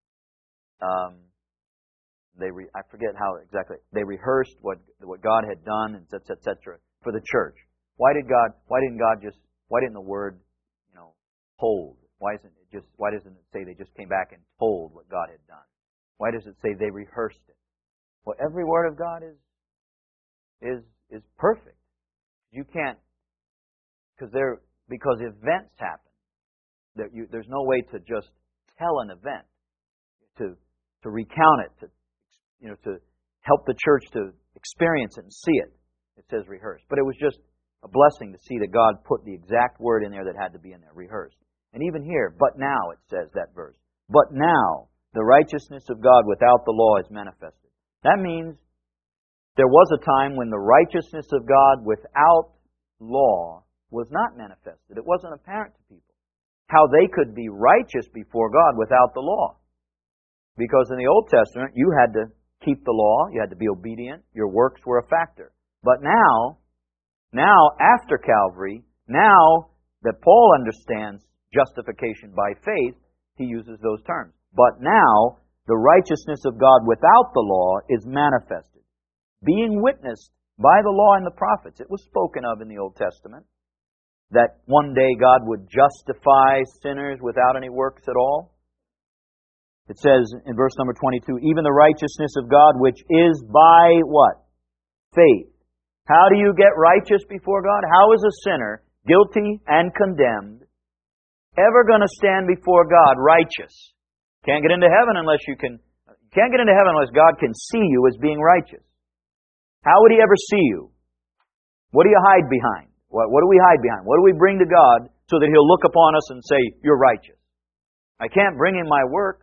um, they re, I forget how exactly, they rehearsed what what God had done, and et cetera, et cetera, for the church. Why did God, why didn't God just, why didn't the word, you know, hold? Why isn't it just, why doesn't it say they just came back and told what God had done? Why does it say they rehearsed it? Well, every word of God is is is perfect. You can't, because there because events happen. There, you, there's no way to just tell an event, to to recount it, to you know, to help the church to experience it and see it. It says rehearsed, but it was just a blessing to see that God put the exact word in there that had to be in there, rehearsed. And even here, but now it says that verse. But now the righteousness of God without the law is manifested. That means there was a time when the righteousness of God without law was not manifested. It wasn't apparent to people how they could be righteous before God without the law. Because in the Old Testament, you had to keep the law, you had to be obedient, your works were a factor. But now, now after Calvary, now that Paul understands justification by faith, he uses those terms. But now, the righteousness of God without the law is manifested, being witnessed by the law and the prophets. It was spoken of in the Old Testament that one day God would justify sinners without any works at all. It says in verse number twenty-two, even the righteousness of God which is by what? Faith. How do you get righteous before God? How is a sinner, guilty and condemned, ever going to stand before God righteous? Can't get into heaven unless you can, can't get into heaven unless God can see you as being righteous. How would He ever see you? What do you hide behind? What, what do we hide behind? What do we bring to God so that He'll look upon us and say, you're righteous? I can't bring in my works,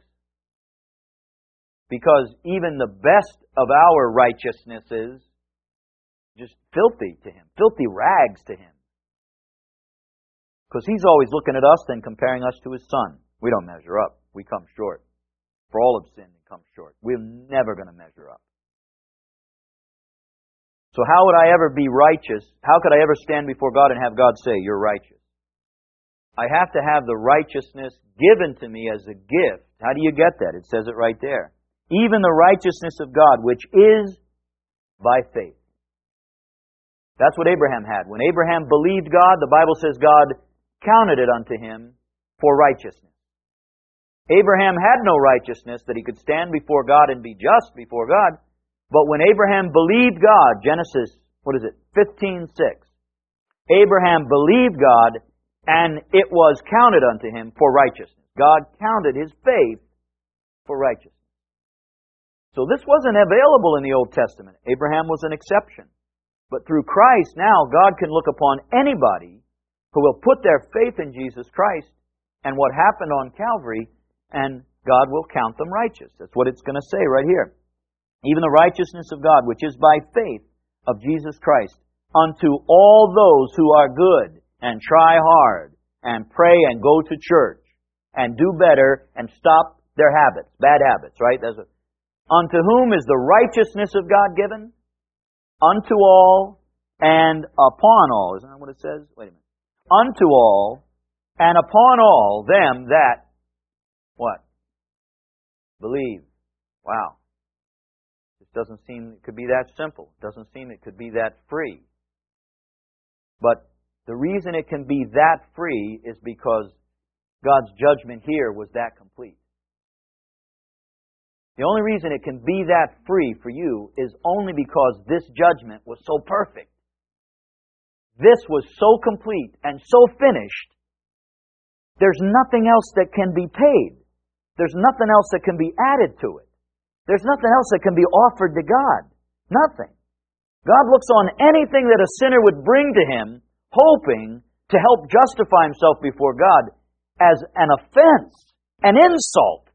because even the best of our righteousness is just filthy to Him, filthy rags to Him. Because He's always looking at us and comparing us to His Son. We don't measure up. We come short. For all have sinned and come short. We're never going to measure up. So how would I ever be righteous? How could I ever stand before God and have God say, you're righteous? I have to have the righteousness given to me as a gift. How do you get that? It says it right there. Even the righteousness of God, which is by faith. That's what Abraham had. When Abraham believed God, the Bible says God counted it unto him for righteousness. Abraham had no righteousness that he could stand before God and be just before God. But when Abraham believed God, Genesis, what is it, fifteen six, Abraham believed God, and it was counted unto him for righteousness. God counted his faith for righteousness. So this wasn't available in the Old Testament. Abraham was an exception. But through Christ, now God can look upon anybody who will put their faith in Jesus Christ and what happened on Calvary, and God will count them righteous. That's what it's going to say right here. Even the righteousness of God, which is by faith of Jesus Christ, unto all those who are good and try hard and pray and go to church and do better and stop their habits, bad habits, right? There's a, unto whom is the righteousness of God given? Unto all and upon all. Isn't that what it says? Wait a minute. Unto all and upon all them that, what? Believe. Wow. It doesn't seem it could be that simple. It doesn't seem it could be that free. But the reason it can be that free is because God's judgment here was that complete. The only reason it can be that free for you is only because this judgment was so perfect. This was so complete and so finished. There's nothing else that can be paid. There's nothing else that can be added to it. There's nothing else that can be offered to God. Nothing. God looks on anything that a sinner would bring to Him, hoping to help justify himself before God, as an offense, an insult.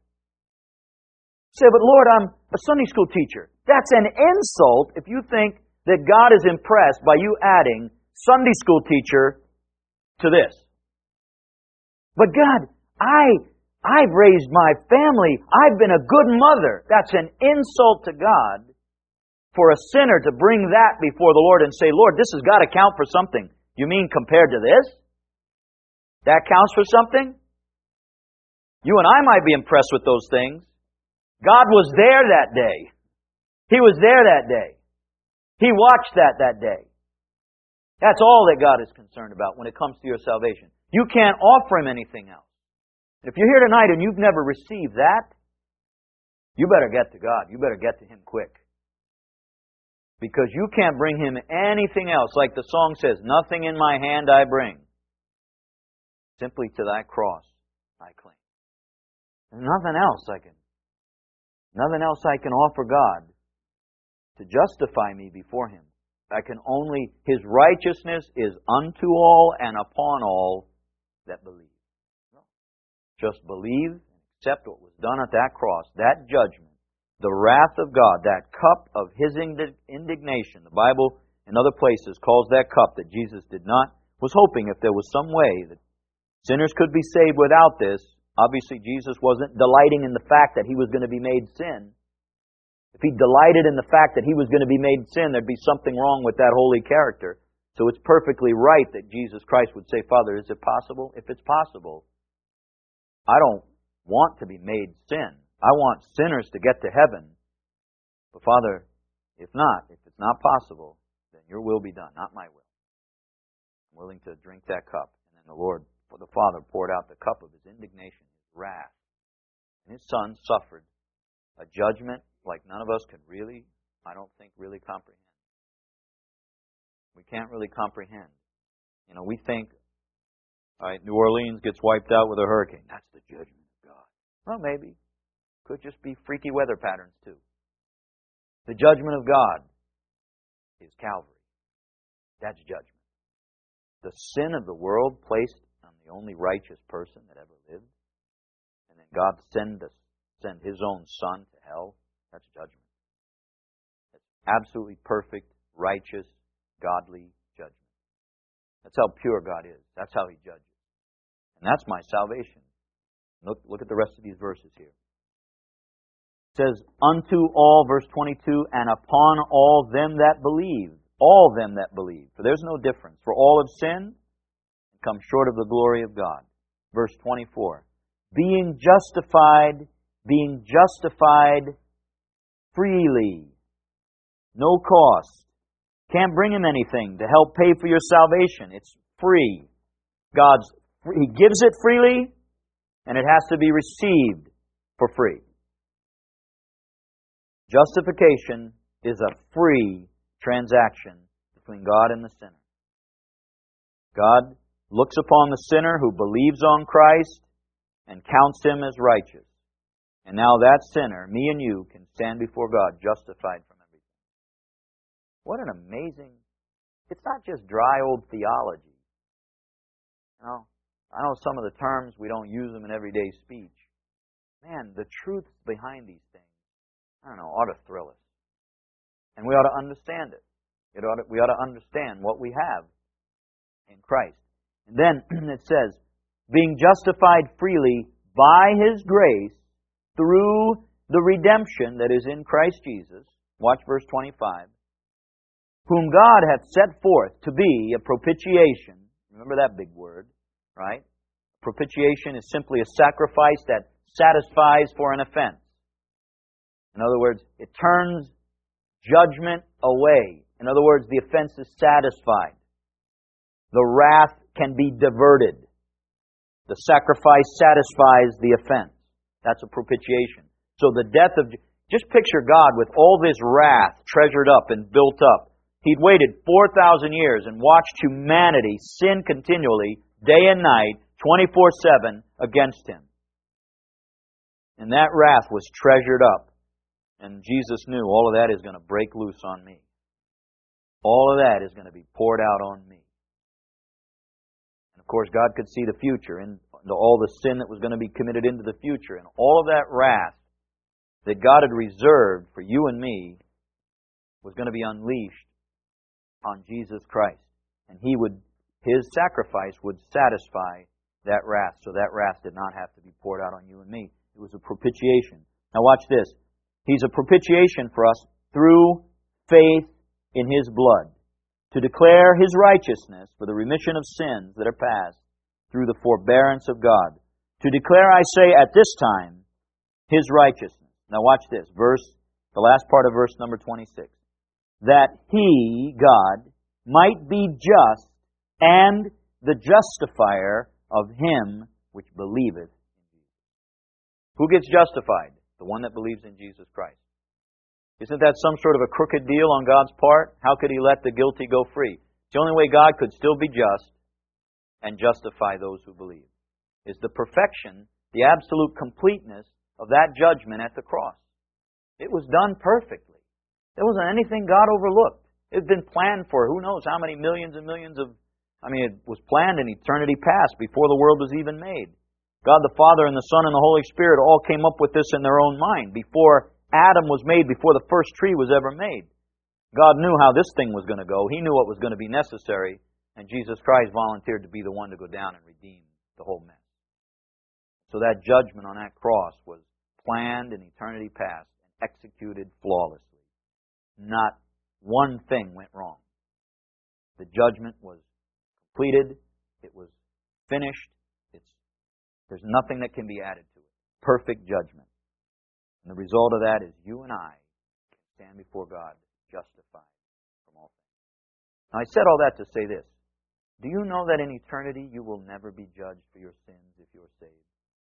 Say, but Lord, I'm a Sunday school teacher. That's an insult if you think that God is impressed by you adding Sunday school teacher to this. But God, I, I've raised my family. I've been a good mother. That's an insult to God for a sinner to bring that before the Lord and say, Lord, this has got to count for something. You mean compared to this? That counts for something? You and I might be impressed with those things. God was there that day. He was there that day. He watched that that day. That's all that God is concerned about when it comes to your salvation. You can't offer Him anything else. If you're here tonight and you've never received that, you better get to God. You better get to Him quick. Because you can't bring Him anything else. Like the song says, nothing in my hand I bring. Simply to Thy cross I cling. There's nothing else I can, nothing else I can offer God to justify me before Him. I can only, His righteousness is unto all and upon all that believe. Just believe and accept what was done at that cross, that judgment, the wrath of God, that cup of His indignation. The Bible in other places calls that cup that Jesus did not, was hoping if there was some way that sinners could be saved without this. Obviously, Jesus wasn't delighting in the fact that He was going to be made sin. If He delighted in the fact that He was going to be made sin, there'd be something wrong with that holy character. So it's perfectly right that Jesus Christ would say, Father, is it possible? If it's possible, I don't want to be made sin. I want sinners to get to heaven. But Father, if not, if it's not possible, then Your will be done, not my will. I'm willing to drink that cup. And then the Lord, the Father, poured out the cup of His indignation, His wrath. And His Son suffered a judgment like none of us can really, I don't think, really comprehend. We can't really comprehend. You know, we think, all right, New Orleans gets wiped out with a hurricane. That's the judgment of God. Well, maybe. Could just be freaky weather patterns, too. The judgment of God is Calvary. That's judgment. The sin of the world placed on the only righteous person that ever lived, and then God send us, send His own Son to hell, that's judgment. That's absolutely perfect, righteous, godly judgment. That's how pure God is. That's how He judges. And that's my salvation. Look, look at the rest of these verses here. It says, unto all, verse twenty-two, and upon all them that believe. All them that believe. For there's no difference. For all have sinned and come short of the glory of God. Verse twenty-four. Being justified, being justified freely. No cost. Can't bring Him anything to help pay for your salvation. It's free. God's, He gives it freely, and it has to be received for free. Justification is a free transaction between God and the sinner. God looks upon the sinner who believes on Christ and counts him as righteous. And now that sinner, me and you, can stand before God justified from everything. What an amazing... It's not just dry old theology. You know, I know some of the terms, we don't use them in everyday speech. Man, the truth behind these things, I don't know, ought to thrill us. And we ought to understand it. it ought to, we ought to understand what we have in Christ. And then it says, being justified freely by His grace through the redemption that is in Christ Jesus. Watch verse twenty-five. Whom God hath set forth to be a propitiation. Remember that big word, right? Propitiation is simply a sacrifice that satisfies for an offense. In other words, it turns judgment away. In other words, the offense is satisfied. The wrath can be diverted. The sacrifice satisfies the offense. That's a propitiation. So the death of... Just picture God with all this wrath treasured up and built up. He'd waited four thousand years and watched humanity sin continually, day and night, twenty-four seven, against Him. And that wrath was treasured up. And Jesus knew all of that is going to break loose on me. All of that is going to be poured out on me. And of course, God could see the future and all the sin that was going to be committed into the future. And all of that wrath that God had reserved for you and me was going to be unleashed on Jesus Christ. And He would, His sacrifice would satisfy that wrath. So that wrath did not have to be poured out on you and me. It was a propitiation. Now watch this. He's a propitiation for us through faith in His blood, to declare His righteousness for the remission of sins that are past through the forbearance of God. To declare, I say, at this time, His righteousness. Now watch this, verse, the last part of verse number twenty-six. That He, God, might be just and the justifier of him which believeth in Jesus. Who gets justified? The one that believes in Jesus Christ. Isn't that some sort of a crooked deal on God's part? How could He let the guilty go free? It's the only way God could still be just and justify those who believe. Is the perfection, the absolute completeness of that judgment at the cross. It was done perfectly. There wasn't anything God overlooked. It had been planned for who knows how many millions and millions of... I mean, it was planned in eternity past before the world was even made. God the Father and the Son and the Holy Spirit all came up with this in their own mind before Adam was made, before the first tree was ever made. God knew how this thing was going to go. He knew what was going to be necessary, and Jesus Christ volunteered to be the one to go down and redeem the whole mess. So that judgment on that cross was planned in eternity past and executed flawlessly. Not one thing went wrong. The judgment was completed. It was finished. It's, there's nothing that can be added to it. Perfect judgment. And the result of that is you and I can stand before God justified from all things. Now, I said all that to say this. Do you know that in eternity you will never be judged for your sins if you're saved?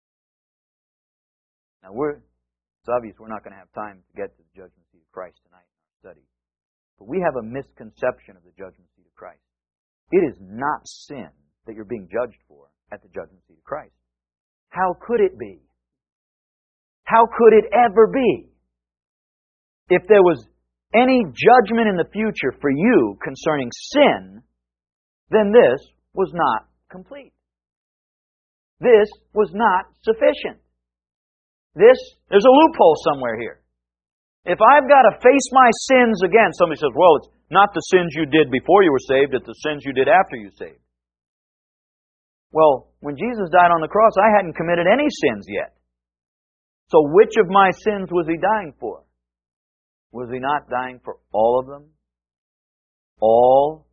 Now, we're, it's obvious we're not going to have time to get to the judgment seat of Christ tonight in our study. But we have a misconception of the judgment seat of Christ. It is not sin that you're being judged for at the judgment seat of Christ. How could it be? How could it ever be? If there was any judgment in the future for you concerning sin, then this was not complete. This was not sufficient. This, there's a loophole somewhere here. If I've got to face my sins again, somebody says, well, it's not the sins you did before you were saved, it's the sins you did after you were saved. Well, when Jesus died on the cross, I hadn't committed any sins yet. So which of my sins was He dying for? Was He not dying for all of them? All?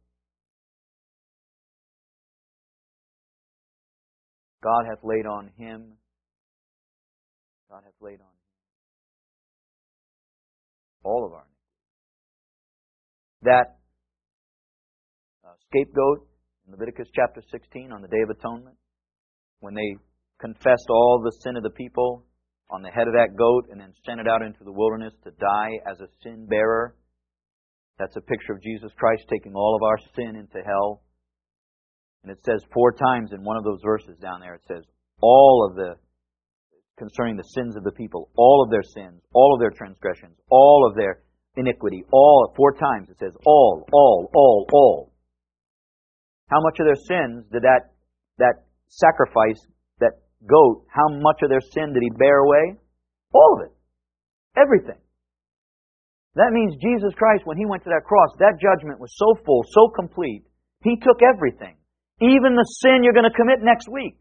God hath laid on Him. God hath laid on Him all of our iniquities. That uh, scapegoat in Leviticus chapter sixteen on the Day of Atonement, when they confessed all the sin of the people on the head of that goat and then sent it out into the wilderness to die as a sin bearer. That's a picture of Jesus Christ taking all of our sin into hell. And it says four times in one of those verses down there, it says, all of the, concerning the sins of the people, all of their sins, all of their transgressions, all of their iniquity, all, four times it says, all, all, all, all. How much of their sins did that, that sacrifice, that goat, how much of their sin did He bear away? All of it. Everything. That means Jesus Christ, when He went to that cross, that judgment was so full, so complete, He took everything. Even the sin you're going to commit next week.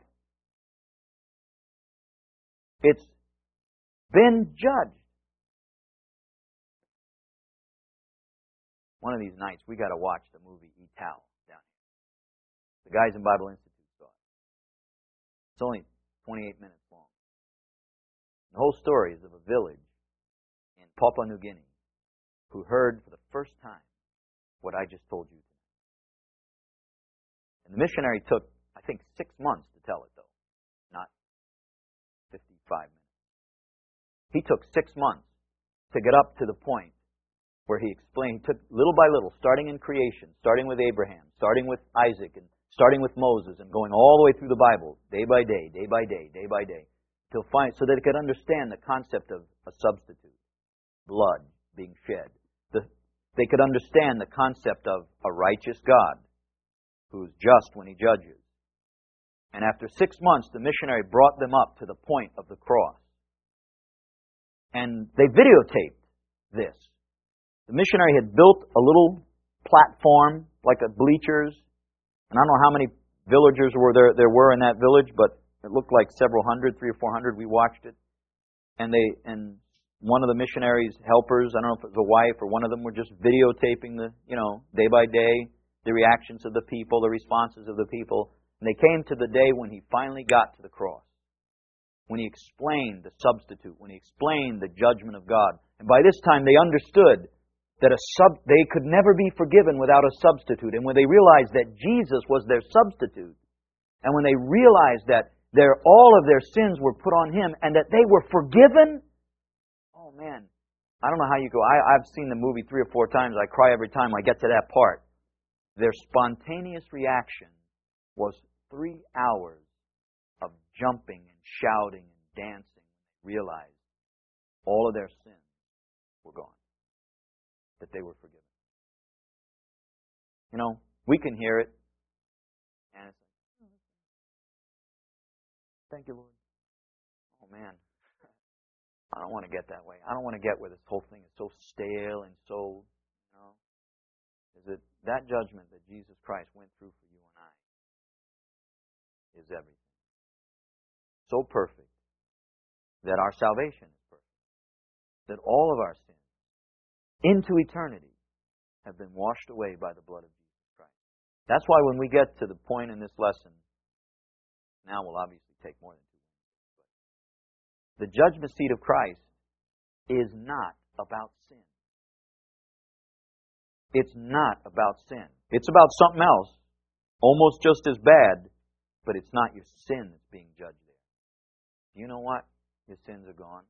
It's been judged. One of these nights, we got to watch the movie Etal down here. The guys in Bible Institute saw it. It's only twenty-eight minutes long. The whole story is of a village in Papua New Guinea who heard for the first time what I just told you. And the missionary took, I think, six months to tell it, though, not fifty-five minutes. He took six months to get up to the point where he explained, he took little by little, starting in creation, starting with Abraham, starting with Isaac, and starting with Moses, and going all the way through the Bible, day by day, day by day, day by day, till find, so that he could understand the concept of a substitute, blood being shed. The, they could understand the concept of a righteous God who is just when He judges. And after six months, the missionary brought them up to the point of the cross. And they videotaped this. The missionary had built a little platform, like a bleachers. And I don't know how many villagers were there, there were in that village, but it looked like several hundred, three or four hundred. We watched it. And they and one of the missionaries' helpers, I don't know if it was a wife or one of them, were just videotaping the, you know, day by day, the reactions of the people, the responses of the people. And they came to the day when He finally got to the cross. When He explained the substitute, when He explained the judgment of God. And by this time they understood that a sub they could never be forgiven without a substitute. And when they realized that Jesus was their substitute, and when they realized that their all of their sins were put on Him and that they were forgiven, oh man, I don't know how you go. I, I've seen the movie three or four times. I cry every time I get to that part. Their spontaneous reaction was three hours of jumping and shouting and dancing, realized all of their sins were gone, that they were forgiven. You know, we can hear it, and it's like, thank you, Lord. Oh man, I don't want to get that way. I don't want to get where this whole thing is so stale and so, you know, is it that judgment that Jesus Christ went through for you and I is everything. So perfect that our salvation is perfect. That all of our sins into eternity have been washed away by the blood of Jesus Christ. That's why when we get to the point in this lesson, now we'll obviously take more than two minutes. The judgment seat of Christ is not about sin. It's not about sin. It's about something else, almost just as bad, but it's not your sin that's being judged there. You know what? Your sins are gone.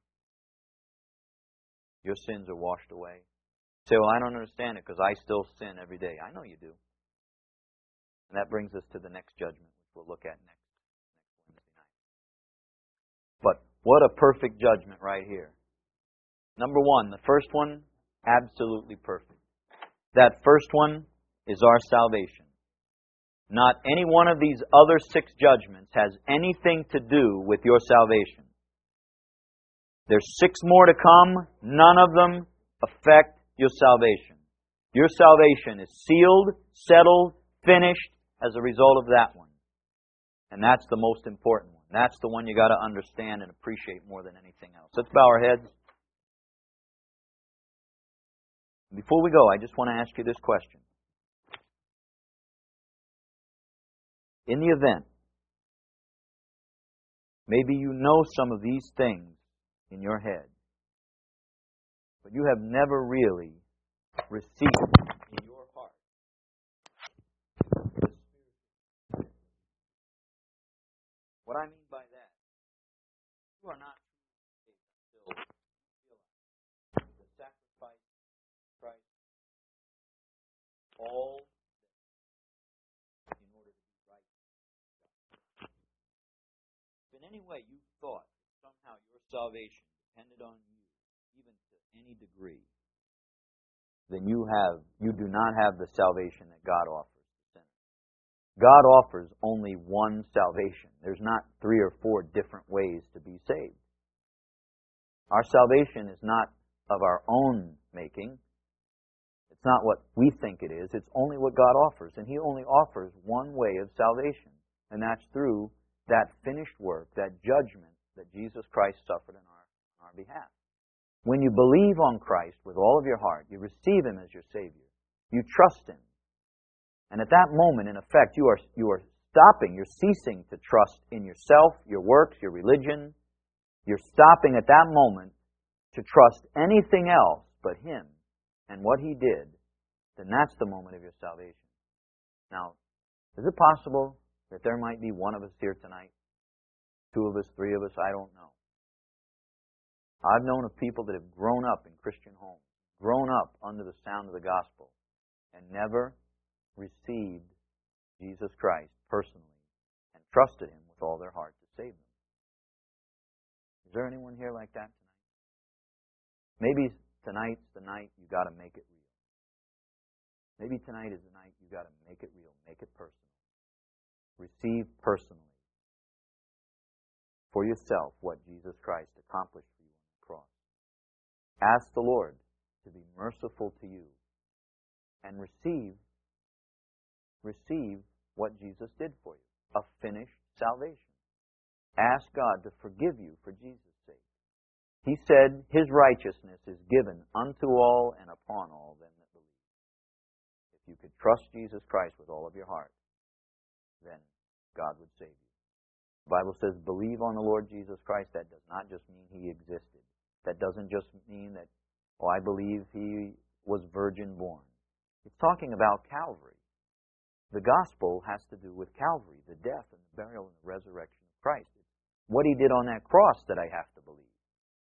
Your sins are washed away. You say, well, I don't understand it because I still sin every day. I know you do. And that brings us to the next judgment, which we'll look at next, next Wednesday night. But what a perfect judgment right here. Number one, the first one, absolutely perfect. That first one is our salvation. Not any one of these other six judgments has anything to do with your salvation. There's six more to come. None of them affect your salvation. Your salvation is sealed, settled, finished as a result of that one. And that's the most important one. That's the one you got to understand and appreciate more than anything else. Let's bow our heads. Before we go, I just want to ask you this question. In the event, maybe you know some of these things in your head, but you have never really received in your heart. What I mean by that, you are not until the sacrifice of Christ, all in order to be right. If in any way you thought that somehow your salvation depended on you, even to any degree, then you have you do not have the salvation that God offers to sinners. God offers only one salvation. There's not three or four different ways to be saved. Our salvation is not of our own making. It's not what we think it is. It's only what God offers. And He only offers one way of salvation. And that's through that finished work, that judgment that Jesus Christ suffered in our, on our behalf. When you believe on Christ with all of your heart, you receive Him as your Savior. You trust Him. And at that moment, in effect, you are, you are stopping, you're ceasing to trust in yourself, your works, your religion. You're stopping at that moment to trust anything else but Him and what He did. Then that's the moment of your salvation. Now, is it possible that there might be one of us here tonight? Two of us, three of us, I don't know. I've known of people that have grown up in Christian homes, grown up under the sound of the gospel, and never received Jesus Christ personally and trusted Him with all their heart to save them. Is there anyone here like that tonight? Maybe tonight's the night you got to make it real. Maybe tonight is the night you got to make it real, make it personal. Receive personally for yourself what Jesus Christ accomplished for you on the cross. Ask the Lord to be merciful to you and receive receive what Jesus did for you, a finished salvation. Ask God to forgive you for Jesus' sake. He said His righteousness is given unto all and upon all them that believe. If you could trust Jesus Christ with all of your heart, then God would save you. The Bible says, believe on the Lord Jesus Christ. That does not just mean He existed. That doesn't just mean that, oh, I believe He was virgin born. It's talking about Calvary. The gospel has to do with Calvary, the death and the burial and the resurrection of Christ. It's what He did on that cross that I have to believe.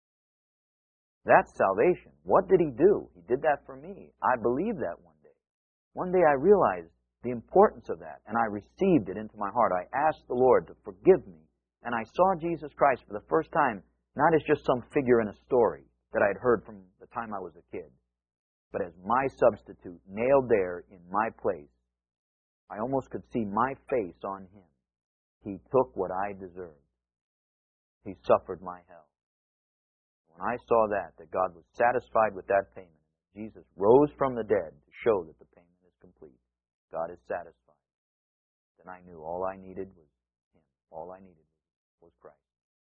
That's salvation. What did He do? He did that for me. I believed that one day. One day I realized the importance of that, and I received it into my heart. I asked the Lord to forgive me, and I saw Jesus Christ for the first time, not as just some figure in a story that I had heard from the time I was a kid, but as my substitute, nailed there in my place. I almost could see my face on Him. He took what I deserved. He suffered my hell. When I saw that, that God was satisfied with that payment, Jesus rose from the dead to show that the payment is complete. God is satisfied. Then I knew all I needed was Him. All I needed was Christ.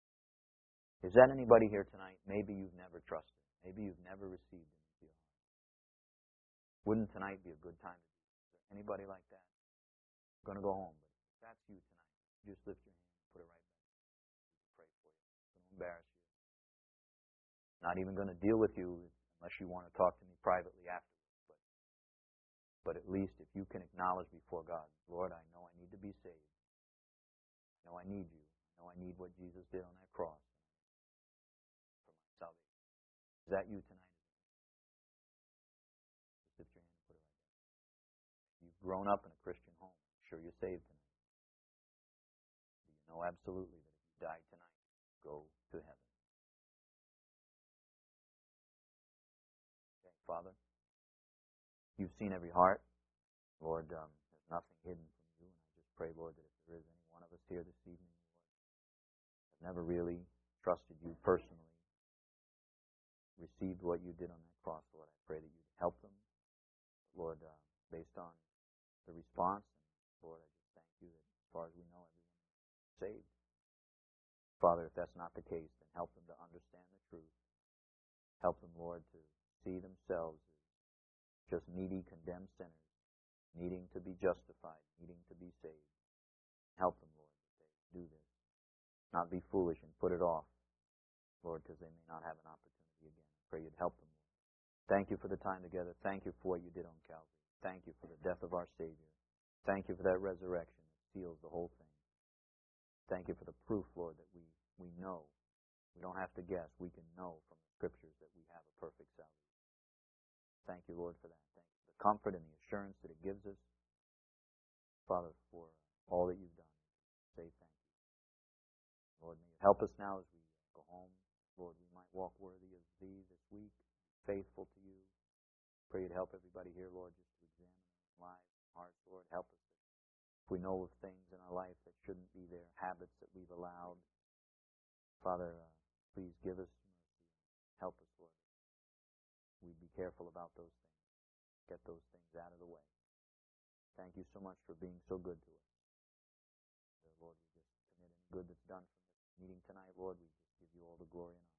Is that anybody here tonight? Maybe you've never trusted. Maybe you've never received Him into your heart. Wouldn't tonight be a good time to do it? Is there anybody like that? I'm going to go home, but if that's you tonight, just lift your hand and put it right back. Pray for you. I'm going to embarrass you. Not even going to deal with you unless you want to talk to me privately afterwards. But, but at least if you can acknowledge before God, Lord, I know I need to be saved. I know I need you. I know I need what Jesus did on that cross for my salvation. Is that you tonight? Just lift your hand and put it right back. You've grown up in a Christian home. Sure you're saved tonight. Do you know absolutely that if you die tonight, go to heaven? Okay, Father, you've seen every heart. Lord, um, there's nothing hidden from you. And I just pray, Lord, that if there is any one of us here this evening, Lord, have never really trusted you personally, received what you did on that cross, Lord, I pray that you'd help them. Lord, uh, based on the response, Lord, I just thank you that as far as we know, everyone saved. Father, if that's not the case, then help them to understand the truth. Help them, Lord, to see themselves as just needy, condemned sinners, needing to be justified, needing to be saved. Help them, Lord, that they do this. Not be foolish and put it off, Lord, because they may not have an opportunity again. I pray you'd help them, Lord. Thank you for the time together. Thank you for what you did on Calvary. Thank you for the death of our Savior. Thank you for that resurrection that seals the whole thing. Thank you for the proof, Lord, that we, we know. We don't have to guess. We can know from the Scriptures that we have a perfect salvation. Thank you, Lord, for that. Thank you for the comfort and the assurance that it gives us. Father, for all that you've done. Say thank you. Lord, may you help us now as we go home. Lord, we might walk worthy of Thee this week, faithful to you. Pray you'd help everybody here, Lord, just to examine our lives and hearts, Lord. Help us if we know of things in our life that shouldn't be there, habits that we've allowed. Father, uh, please give us mercy. Help us, Lord. We'd be careful about those things. Get those things out of the way. Thank you so much for being so good to us. Lord, we just commit any good that's done from this meeting tonight, Lord. We just give you all the glory and honor.